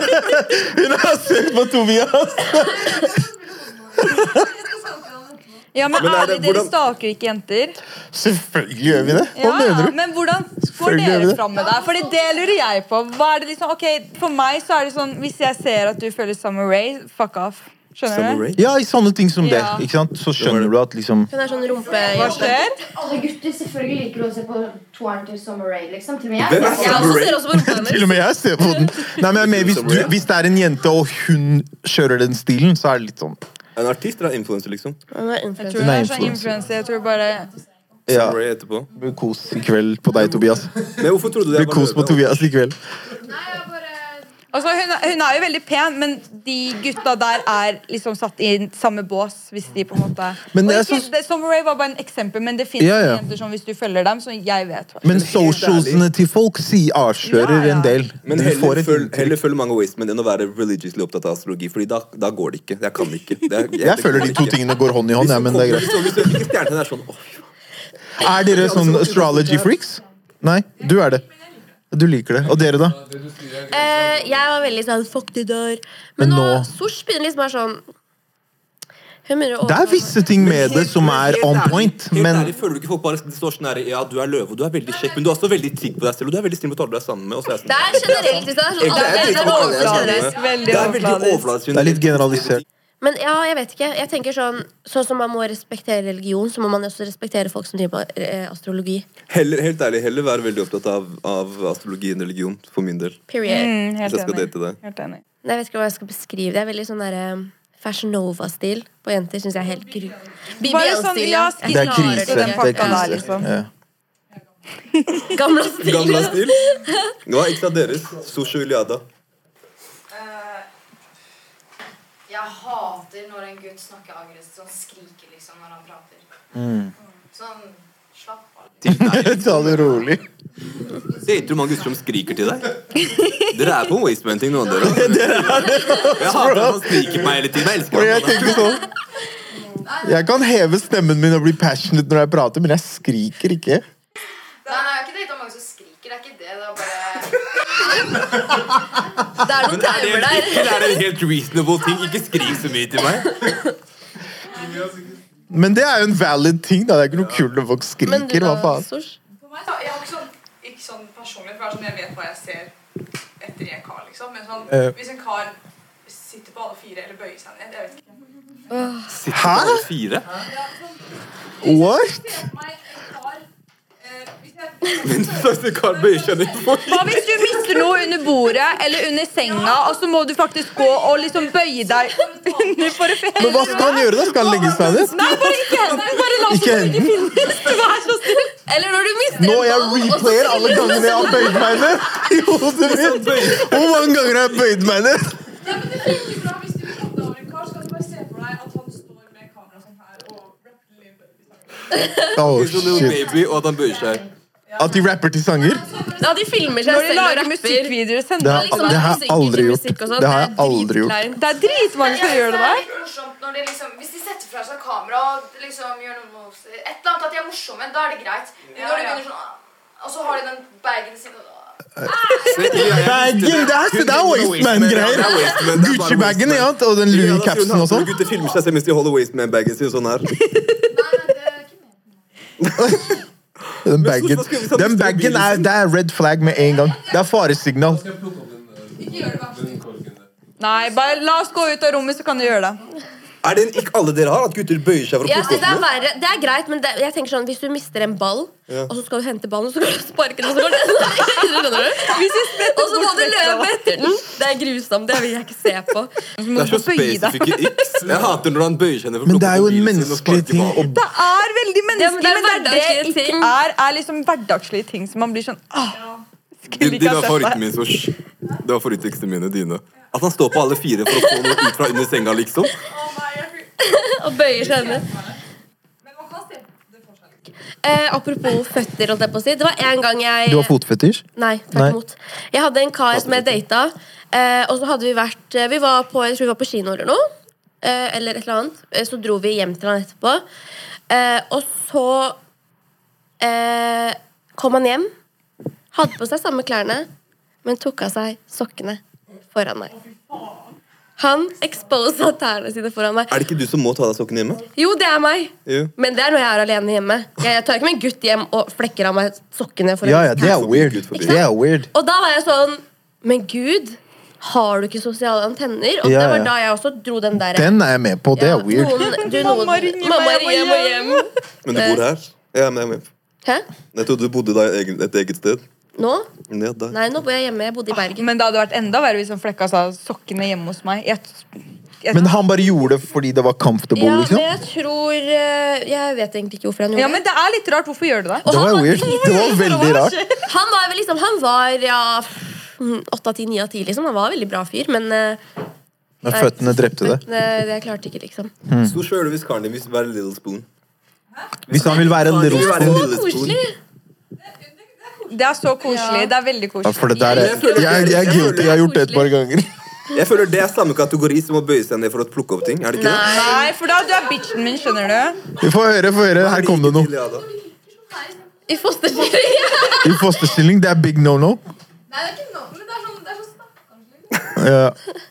Hun har søkt på Tobias. Ja, men Men er det- ærlig, dere hvordan- staker ikke jenter. Selvfølgelig gjør vi det. Hva Ja, mener du? men hvordan går Selvfølgelig gjør vi dere det. fram med det? Fordi det lurer jeg på. Hva er det liksom, ok, For meg så er det sånn, hvis jeg ser at du følger Summer Rae, fuck off. Skjønner Summer du? Rae? Ja, i sånne ting som det. Ja. Ikke sant? Så skjønner du at liksom Hun er sånn rumpe... Hva skjer? Alle gutter selvfølgelig liker å se på toeren til Summer Rae, liksom. Til og med jeg. Hvem er Jeg Summer også Rae? ser også på rumpa hennes. Til og med jeg ser på den. Nei, men jeg mener, hvis det er en jente, og hun kjører den stilen, så er det litt sånn En artist eller en influencer, liksom? Hun er Jeg influencer. tror Hun det er er sånn influencer. influencer. Jeg tror bare ja. Summer Rae etterpå. Det blir kos i kveld på deg, Tobias. Men hvorfor trodde du Det jeg blir kos på løve? Tobias i kveld. Altså, hun er jo veldig pen, men de gutta der er liksom satt i samme bås. Hvis de på en måte Men det er Og ikke, sånn- det, Summer Rae var bare en eksempel, men det finnes Ja, ja. jenter som hvis du følger dem, så jeg vet hva. Men helt ærlig- socialsene til folk avslører Ja, ja. en del. Men Du får et inntrykk. heller følg mange wastemen enn å være religiously opptatt av astrologi. Fordi da går det ikke. Jeg kan ikke. Jeg føler de to tingene går hånd i hånd, ja, men det er greit. Hvis du ikke stjernetegn er sånn åh, Er dere sånn astrology freaks? Nei, du er det. Du liker det. Og dere, da? Jeg var veldig sånn fuck det der. Men Men nå nå- Sosh begynner liksom å være sånn Hun begynner å Det er visse ting med det som er on point, Helt men ærlig, føler du ikke folk bare det står sånn her, ja, du er løve, og du er veldig kjekk, men du er også veldig trygg på deg selv, og du er veldig snill mot alle du er sammen med. Og så er jeg sånn, Det er generelt. Liksom. Det er sånn, Egentlig er det det er sånn alle er overfladisk. sammen. Veldig Det er veldig overfladisk. overfladisk. Det er litt generalisert. Men ja, jeg vet ikke. Jeg tenker sånn som man må respektere religion, så må man også respektere folk som driver med astrologi. Helt ærlig, heller være veldig opptatt av astrologi enn religion, for min del. Period. Helt Hvis jeg skal enig. date deg. Helt enig. Jeg vet ikke hva jeg skal beskrive. Det er veldig sånn der Fashion Nova-stil på jenter syns jeg er helt gru. Bare sånn, BBL-stil, ja, ja. Det er krise. Den Det er pakka der, krise. liksom. Ja. Gamle stil. Gamla stil. Hva er ikke sant deres? Sushi Iliada. Jeg hater når en gutt snakker aggressivt, sånn skriker liksom når han prater. Sånn, slapp av. Ta det rolig. Dater du mange gutter som skriker til deg? Dere er på en wasteman-ting, noen av dere. Jeg hater at han skriker på meg hele tiden. Jeg elsker Og jeg han. tenker sånn Jeg kan heve stemmen min og bli passionate når jeg prater, men jeg skriker ikke. Nei, jeg har ikke datet mange som skriker, det er ikke det. Det er bare Det er noen Men er det, timer der. eller er det en helt reasonable ting? Ikke skrik så mye til meg. Men det er jo en valid ting, da. Det er ikke noe kult når folk Men du skriker. Hva da, faen? Sosh? For meg, jeg har ikke sånn personlig, for det er sånn jeg vet hva jeg ser etter i en kar, liksom. Men sånn, hvis en kar sitter på alle fire eller bøyer seg ned, jeg vet ikke. Sitter på alle fire. What? Meg, en kar, hvis jeg Men så Karl bøyer seg ned for. Hva hvis du mister noe under bordet eller under senga, og så må du faktisk gå og liksom bøye deg under for å finne Men hva skal han gjøre, da? Skal han legge seg ned? Nei, bare ikke enden! Bare la oss Ikke enden. Vær så snill! Eller når du mister Nå en jeg ball, og så replayer alle spiller du gangene jeg har bøyd meg ned i hodet mitt. Hvor mange ganger har jeg bøyd meg ned? Ja, men det funker bra hvis du vil komme deg over en kar, så kan du bare se for deg at han står med kamera sånn her og rapper litt baby. Oh, Sånn little shit. baby, og at han bøyer seg. At de rapper til sanger? Ja, de filmer seg Når de selv og lager rapper. musikkvideoer og Det sender har, Liksom, det har jeg musikker aldri til gjort. musikk og sånn, Det har jeg aldri gjort. dritkleint. Det er dritmange som gjør det der. litt morsomt når de liksom, hvis de setter fra seg kamera og liksom gjør noe moves, et eller annet at de er morsomme, da er det greit. Men når de begynner sånn, og så har de den bagen sin og Bagen, det er Wasteman-greier. Gucci-bagen, ja. Og den Louis-capsen og sånn. Gutter filmer seg selv mens de holder Wasteman-bagen sin sånn her. Nei, det er ikke med. Den bagen det er red flag med en gang. Det er faresignal. Nei, bare la oss gå ut av rommet, så kan du gjøre det. Er det ikke alle dere har? At gutter bøyer seg for å Jeg plukke synes det er opp noe? verre. Det er greit, men jeg tenker sånn hvis du mister en ball, og så skal du hente ballen, og så skal du sparke den, og så går den Skjønner du? Og så må du løpe etter den. Det er grusomt. Det vil jeg ikke se på. Det er så spesifikke x. Jeg hater når han bøyer seg ned for å Men det plukke er jo opp en mobilen sin og menneskelig sparke ting ballen. å Det er veldig menneskelig, Ja, men det er men det hverdagslige ikke ting. er liksom hverdagslige ting som man blir sånn skulle De ikke ha var sett favoritten det. min, Sosh. Det var favoritttekstene mine, dine. At han står på alle fire for å få noe ut fra under senga, liksom. Å nei, jeg Og bøyer seg ned. Men man kan se det forskjellig. Apropos føtter, holdt jeg på å si. Det var en gang jeg Du har fotfetisj? Nei, Nei. tvert imot. Jeg hadde en kar som jeg data, og så hadde vi vært jeg tror vi var på kino eller noe. Eller et eller annet. Så dro vi hjem til han etterpå. Og så kom han hjem, hadde på seg samme klærne, men tok av seg sokkene foran meg. Han exposa tærne sine foran meg. Er det ikke du som må ta deg sokken hjemme? Jo, det er meg. Jo. Men det er når jeg er alene hjemme. Jeg tar ikke med en gutt hjem og flekker av meg sokkene. For Ja, det er weird. Det er weird. Og da var jeg sånn, men Gud, har du ikke sosiale antenner? Og Ja, det var ja. da jeg også dro den der. Den er jeg med på, det er weird. Mamma ringer Mamma meg, jeg må ringer hjem. Men du bor her? Ja, men jeg er med. Hæ? Jeg trodde du bodde der et eget sted. Nå? Ja, der. Nei, nå bor jeg hjemme. Jeg bodde i Bergen. Men det hadde vært enda verre hvis han flekka seg sokkene hjemme hos meg. Men han bare gjorde det fordi det var comfortable, Ja, liksom? men jeg tror Jeg vet egentlig ikke hvorfor han gjorde Ja, men det er litt rart. Hvorfor gjør du det? Det var weird. Det var veldig rart. Han var vel liksom Han var ja 8 av 10, 9 av 10 liksom. Han var en veldig bra fyr, men Men føttene drepte det. det klarte ikke, liksom. Så sjøl hvis karen din vil være Little Spoon. Hvis han vil være en little Vil være spoon. Little Spoon. Koselig. Det er så koselig. Det er veldig Ja, koselig. for det der er, jeg er guilty. Jeg har gjort det et par ganger. Jeg føler det er samme kategori som å bøye seg ned for å plukke opp ting. Er det ikke det? Nei, for da du er bitchen min, skjønner du. Vi får høre. Her kom det noe. Ja, da. I fosterstilling. I fosterstilling, det er big no-no. Nei, det er ikke noe, men det er så stakkarslig. Ja.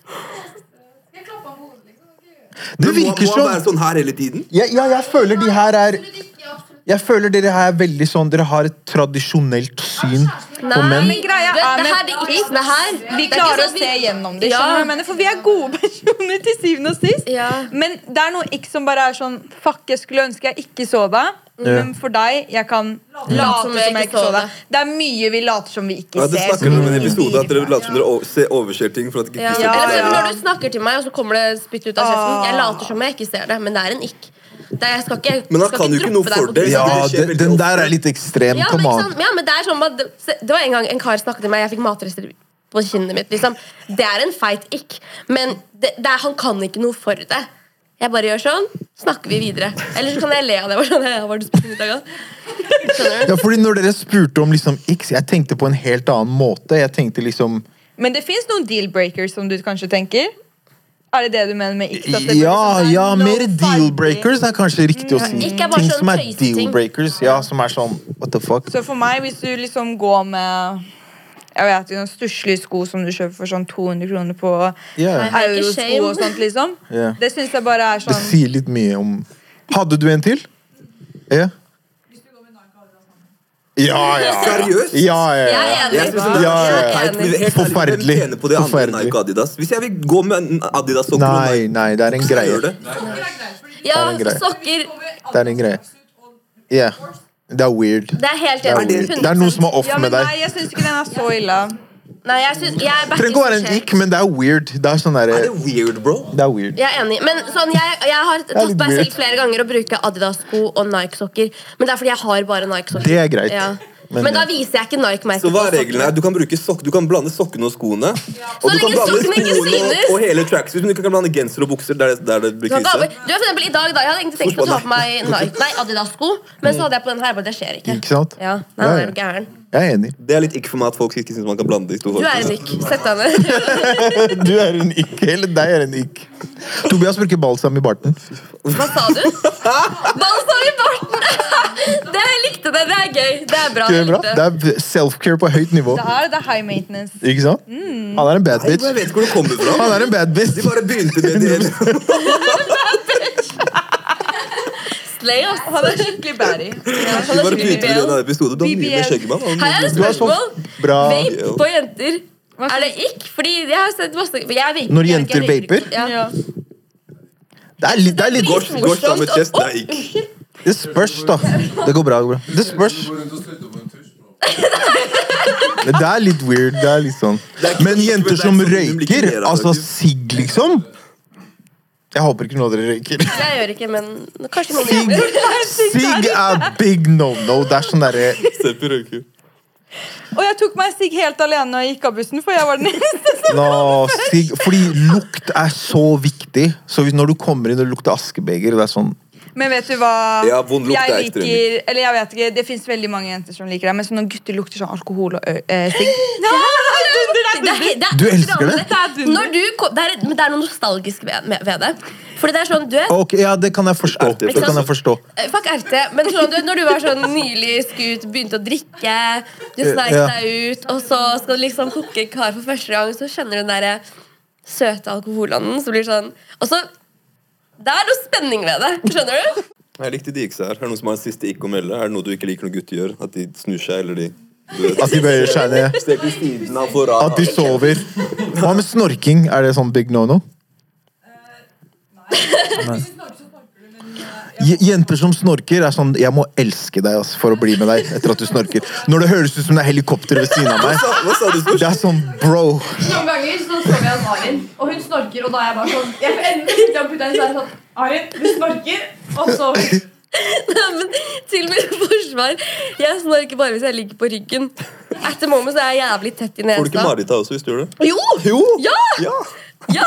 Jeg klapper ham på hodet, liksom. Det Men virker må han være sånn. sånn her hele tiden? Jeg føler de her er Jeg føler dere her er veldig sånn Dere har et tradisjonelt syn på menn. Men greia Det er her, med de iksene her Vi det er ikke klarer å sånn at se vi- gjennom det, Ja. skjønner du hva jeg mener? For vi er gode personer til syvende og sist. Ja. Men det er noe ikke som bare er sånn fuck, jeg skulle ønske jeg ikke så det. Men for deg, jeg kan late som jeg ikke så det. Det er mye vi later som vi ikke Ja, det ser. snakker vi om i en episode, at dere later som dere ser overser ting for at dere Ja. ikke ser Eller for det. eksempel når du snakker til meg, og så kommer det spytt ut av kjeften. Jeg later som jeg ikke ser det, men det er en ikk. Jeg skal ikke, Men han skal kan jo ikke noe droppe deg for på det. trynet. Ja, skjer veldig den der ofte. er litt ekstrem. Ja, men, Come ikke on. sant? Ja, men det er sånn at det var en gang en kar snakket til meg. Jeg fikk matrester på kinnet mitt. Liksom. Det er en feit ikk, men han kan ikke noe for det. Jeg bare gjør sånn, snakker vi videre. Eller så kan jeg le av det. Bare sånn, «Ja, var du spurt i dag, da?» Skjønner du? Ja, fordi når dere spurte om liksom X, jeg tenkte på en helt annen måte. Jeg tenkte liksom Men det fins noen deal-breakers som du kanskje tenker? Er det det du mener med X? At det Ja, blir sånn, ja, no mer fighting? deal-breakers er kanskje riktig å si. Ikke bare Ting sånn som er tøyseting. deal-breakers, ja, som er sånn what the fuck. Så for meg, hvis du liksom går med jeg vet ikke, noen stusslige sko som du kjøper for sånn 200 kroner på Ja, Nei. eurosko og sånt, liksom. Ja. Det syns jeg bare er det sånn sier litt mye om Hadde du en til? Ja. Ja, ja. Seriøst? Ja, ja, Jeg ja. er enig. Jeg synes det er Ja, ja, ja. teit, fordi helt ærlig, Forferdelig. hvem tjener på det andre Forferdelig. Nike og Adidas? Hvis jeg vil gå med en Adidas-sokker Nei, nei, det er en gjør greie. det. Ja, Det er en greie. sokker. Det er en greie. Ja. Det er weird. Det er helt Det er, enig. weird. Det er noe som er off Ja, med men deg. nei, jeg syns ikke den er så ille. Nei, jeg synes, jeg Det trenger ikke å være en ikk, men det er weird. Det er sånn Er derre det weird, bro? Det er weird. Jeg er enig, men sånn, jeg har er tatt litt meg weird. selv flere ganger å bruke Adidas-sko og Nike-sokker. Men det er fordi jeg har bare Nike-sokker. Det er greit. Ja. Men, Men da ja. viser jeg ikke Nike-merket. Så hva på er reglene her? sokkene. Du kan bruke du kan blande sokkene og skoene. Og Så du kan lenge blande sokkene ikke skoene synes. og hele tracksuit, men du kan ikke blande genser og bukser der det blir Du kan ikke ha krise. på- du, for eksempel, i dag, da, jeg hadde egentlig tenkt å ta på meg Adidas-sko, men så hadde jeg på den her, bare det skjer ikke. Ikke sant? Ja, nei, Ja, nei, ja. er du gæren? Jeg er enig. Det er litt ikke for meg at folk ikke syns man kan blande de to. Du er en ikk. Sett deg ned. Du er en ikk. Hele deg er en ikk. Tobias bruker balsam i barten. Hva sa du? Balsam i barten! Jeg likte det. Det er gøy. Det er bra. Det Jeg er bra. likte Det det. er self-care på høyt nivå. Det er high maintenance. Ikke sant? Han er en bad Nei, bitch. jeg vet ikke hvor det kommer fra. Han er en bad bitch. De bare begynte med det. Slay, ass. Han er skikkelig baddie. De bare begynte med denne episoden. Du har mye mer skjegg, mann. Her er et Du er så spørsmål. bra. Vape på jenter. Er det ikk? Fordi jeg har sett masse jeg vaper. Når jenter Jeg røyker ikke. vaper? Ja. Ja. Det er litt Gård sammen med chest, det er ikke. Det spørs, da. Det går bra. Det går bra. Det spørs. Men det er litt weird. Det er litt sånn. Men jenter som røyker, altså sigg, liksom. Jeg håper ikke noen av dere røyker. Jeg gjør ikke, men kanskje noen Sigg, gjør. sigg er big no-no. Det er sånn derre Seppi røyker. Og jeg tok meg sigg helt alene når jeg gikk av bussen, for jeg var den eneste. Nå, sigg, fordi lukt er så viktig. Så når du kommer inn og lukter askebeger, det er sånn Men vet du hva? Ja, vond lukt er jeg liker, eller jeg vet ikke, det finnes veldig mange jenter som liker det, men så når gutter lukter sånn alkohol og sigg Du elsker det? Når du, men det er noe nostalgisk ved det. Fordi det er sånn, du vet Ok, ja, det kan jeg forstå. Det kan jeg forstå. Fuck RT, men sånn, du vet, når du var sånn nylig skutt, begynte å drikke, du sneik Ja. deg ut, og så skal du liksom hooke en kar for første gang, så kjenner du den derre søte alkoholanden som blir sånn. Og så det er noe spenning ved det. Skjønner du? Jeg likte de ikke her. Er det noen som har en siste ikke å melde? Er det noe du ikke liker når gutter gjør? At de snur seg, eller de... At de bøyer seg ned. At de sover. Hva med snorking? Er det sånn big no-no? Nei. Jenter som snorker er sånn, jeg må elske deg altså, for å bli med deg etter at du snorker. Når det høres ut som det er helikopter ved siden av meg. Hva sa du først? Det er sånn, bro. Noen ganger så sover jeg hos Arin, og hun snorker, og da er jeg bare sånn jeg får endelig ikke putte henne sånn Arin, du snorker, og så Nei, men til mitt forsvar, jeg snorker bare hvis jeg ligger på ryggen. Etter moment så er jeg jævlig tett i nesa. Får du ikke Marita også hvis du gjør det? Jo! Ja! Ja!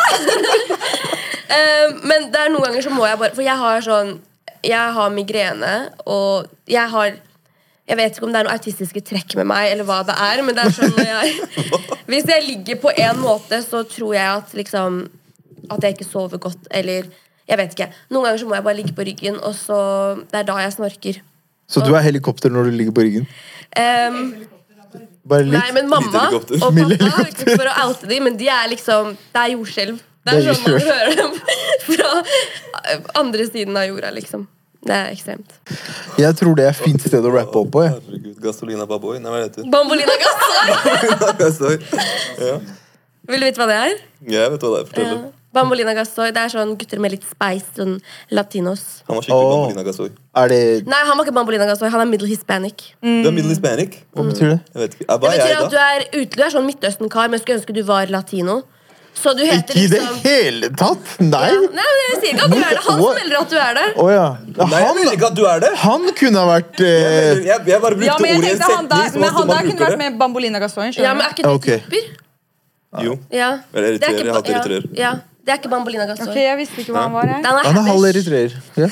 Men det er noen ganger så må jeg bare. For jeg har migrene. Og jeg vet ikke om det er noen autistiske trekk med meg, eller hva det er. Men det er sånn hvis jeg ligger på en måte, så tror jeg at liksom at jeg ikke sover godt. Eller jeg vet ikke. Noen ganger så må jeg bare ligge på ryggen, og så det er da jeg snorker. Så du er helikopter når du ligger på ryggen? Bare litt? Nei, men mamma og pappa, ikke for å oute dem, men de er liksom, det er jordskjelv. Det er sånn man hører dem fra andre siden av jorda, liksom. Det er ekstremt. Jeg tror det er et fint sted å rappe opp på. Herregud, Gasolina Baboy. Nei, hva heter det? Bambolina Gassoy. Ja. Vil du vite hva det er? Jeg vet hva det er, fortell det. Bambolina Gassoy, det er sånn gutter med litt spice, sånn latinos. Han var skikkelig Bambolina Gassoy. Er det... Nei, han var ikke Bambolina Gassoy, han er middle hispanic. Du er middle hispanic? Hva betyr det? Jeg vet ikke. Det betyr at du er sånn Midtøsten-kar, men skulle ønske du var latino. Så du heter Ikke i det liksom hele tatt? Nei. Ja. Nei, men jeg sier ikke at du er det. Han melder at du er det. Åja. Nei, jeg vil ikke at du er det. Han kunne ha vært Jeg bare brukte Ja, men jeg ordet i en tenkte han der, setning. men han der kunne vært med Bambolina Gassoy. Ja, men er ikke det Ok. typer? Jo. Ja. Eller Det er eritreer. ikke- Jeg hater ja. eritreer. Ja, det er ikke Bambolina Gassoy. Ok, jeg visste ikke hva han var her. Han er halv eritreer. Ja.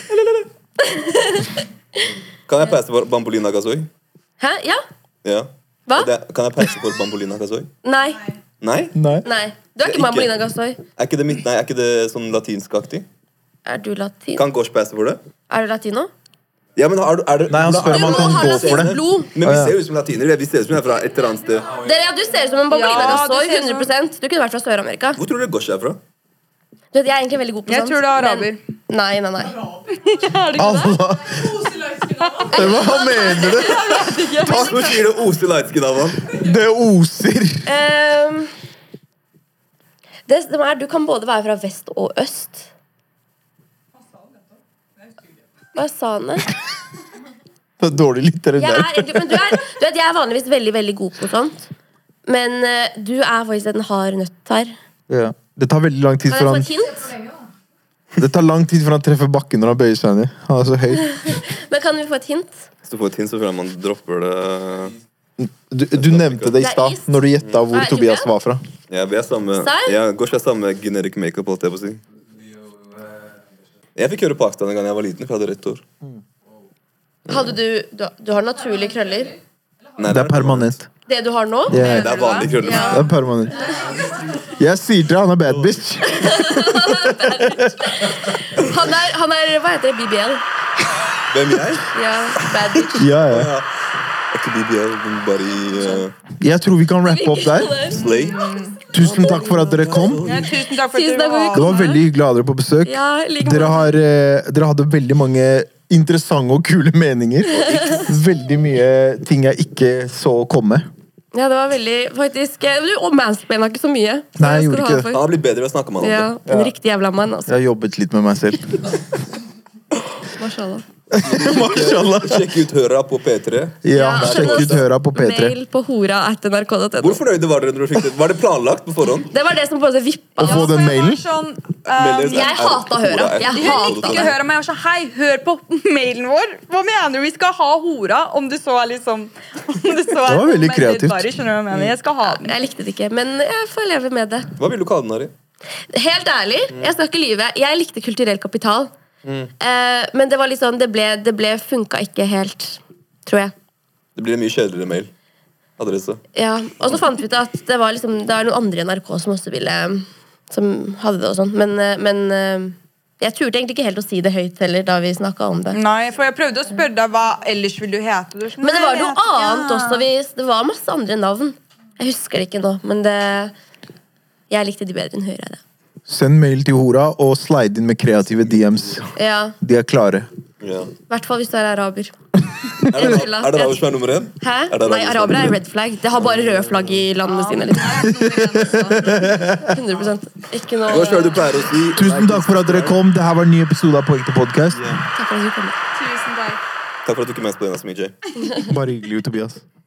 Kan jeg passe for Bambolina Gassoy? Hæ? Ja? Ja. Hva? Kan jeg passe for Bambolina Gassoy? Nei. Nei? Nei. Nei. Du er ikke Ikke. Bambolina Gassoy. Er ikke det, nei, er ikke det sånn latinskaktig? Er du latin? Kan Gosh passe for det? Er du latino? Ja, men er du Nei, han spør om Du han må kan ha gå for det. latinsk blod. Men vi ser jo ut som latinere. Vi ser ut som vi er fra et eller annet sted. Ja, du ser ut som en Bambolina Ja, du Gassoy. ser ut som- 100%. Du kunne vært fra Sør-Amerika. Hvor tror du Gosh er fra? Du vet, jeg er egentlig veldig god på Jeg sånt. tror det er araber. men- Nei. Allah. Hva mener du? Takk for sier det oser lightskin av han. Det oser. Det som er, du kan både være fra vest og øst. Hva sa han? Det er dårlig lyttere Jeg der. er, egentlig- men du vet, jeg er vanligvis veldig, veldig god på sånt. Men du er faktisk en hard nøtt her. Ja. Det tar veldig lang tid Kan før jeg få han et hint? Det tar lang tid før han treffer bakken når han bøyer seg ned. Han er så høy. Men kan vi få et hint? Hvis du får et hint, så føler jeg man dropper det. Du nevnte det i stad, Det er is. når du gjetta hvor Nei, Tobias ikke? var fra. Ja, vi er samme. Serr? Ja, Gosh er samme generic makeup, holdt jeg på å si. Jeg fikk høre Pakistan en gang jeg var liten, for jeg hadde rett hår. Hadde du har naturlige krøller. Nei, Det er permanent. Det du har nå? Ja, Nei, det er vanlige krøller. Ja. det er permanent. Jeg sier til han er bad bitch. Han er hva heter det? BBL. Hvem jeg? Ja, bad bitch. Ja, ja. Ja. Ikke BBL, men bare i Jeg tror vi kan rappe opp der. Slay. Tusen takk for at dere kom. Ja, tusen takk for Tusen at takk for du at Det var var veldig hyggelig å ha dere på besøk. Ja, like Dere hadde veldig mange interessante og kule meninger. Veldig mye ting jeg ikke så komme. Ja, det var veldig faktisk Og mansplaina ikke så mye. Så Nei, jeg skal gjorde du ha ikke det. for. Han har blitt bedre ved å snakke med han om Ja, det. en riktig jævla mann, altså. Jeg har jobbet litt med meg selv. Mashallah. Mashallah. Sjekk ut Høra på P3. Ja, sjekk ut Høra på P3. Mail på hora@nrk.no. Hvor fornøyde var dere når dere fikk det? Var det planlagt på forhånd? Det var det som på en måte vippa. Å få den mailen? Sånn, Jeg hata Høra. Jeg Hun likte hata ikke å det. høre meg. Jeg var sånn, hei, hør på mailen vår. Hva mener du? Vi skal ha hora. Om du så er liksom det var veldig kreativt. Skjønner du hva jeg mener? Jeg skal ha den. Jeg likte det ikke, men jeg får leve med det. Hva vil du kalle den, Ari? Helt ærlig, jeg skal ikke lyve. Jeg likte kulturell kapital. Men det var liksom, det ble funka ikke helt, tror jeg. Det blir en mye kjedeligere mail. Adresse. Ja, og så fant vi ut at det var liksom, det er noen andre i NRK som også ville som hadde det og sånn. Men jeg turte egentlig ikke helt å si det høyt heller da vi snakket om det. Nei, for jeg prøvde å spørre deg hva ellers vil du hete. Du var sånn, Men det var «Nei, noe jeg vet annet ikke». også. Det var masse andre navn. Jeg husker det ikke nå, men det Jeg likte de bedre enn Høyreide. Send mail til Hora og slide inn med kreative DMs. Ja. De klare. Ja. I hvert fall hvis du araber. Er det araber som nummer 1? Hæ? Nei, arabere red flag. Det har bare røde flagg i landene sine. Liksom. 100%. Ikke noe... Hva skal du pleier å si? Tusen takk for at dere kom. Det her var en ny episode av Poeng til podcast. Takk for at du kom. Tusen takk. Takk for at du ikke er med på denne, Smijay. Bare hyggelig, Tobias.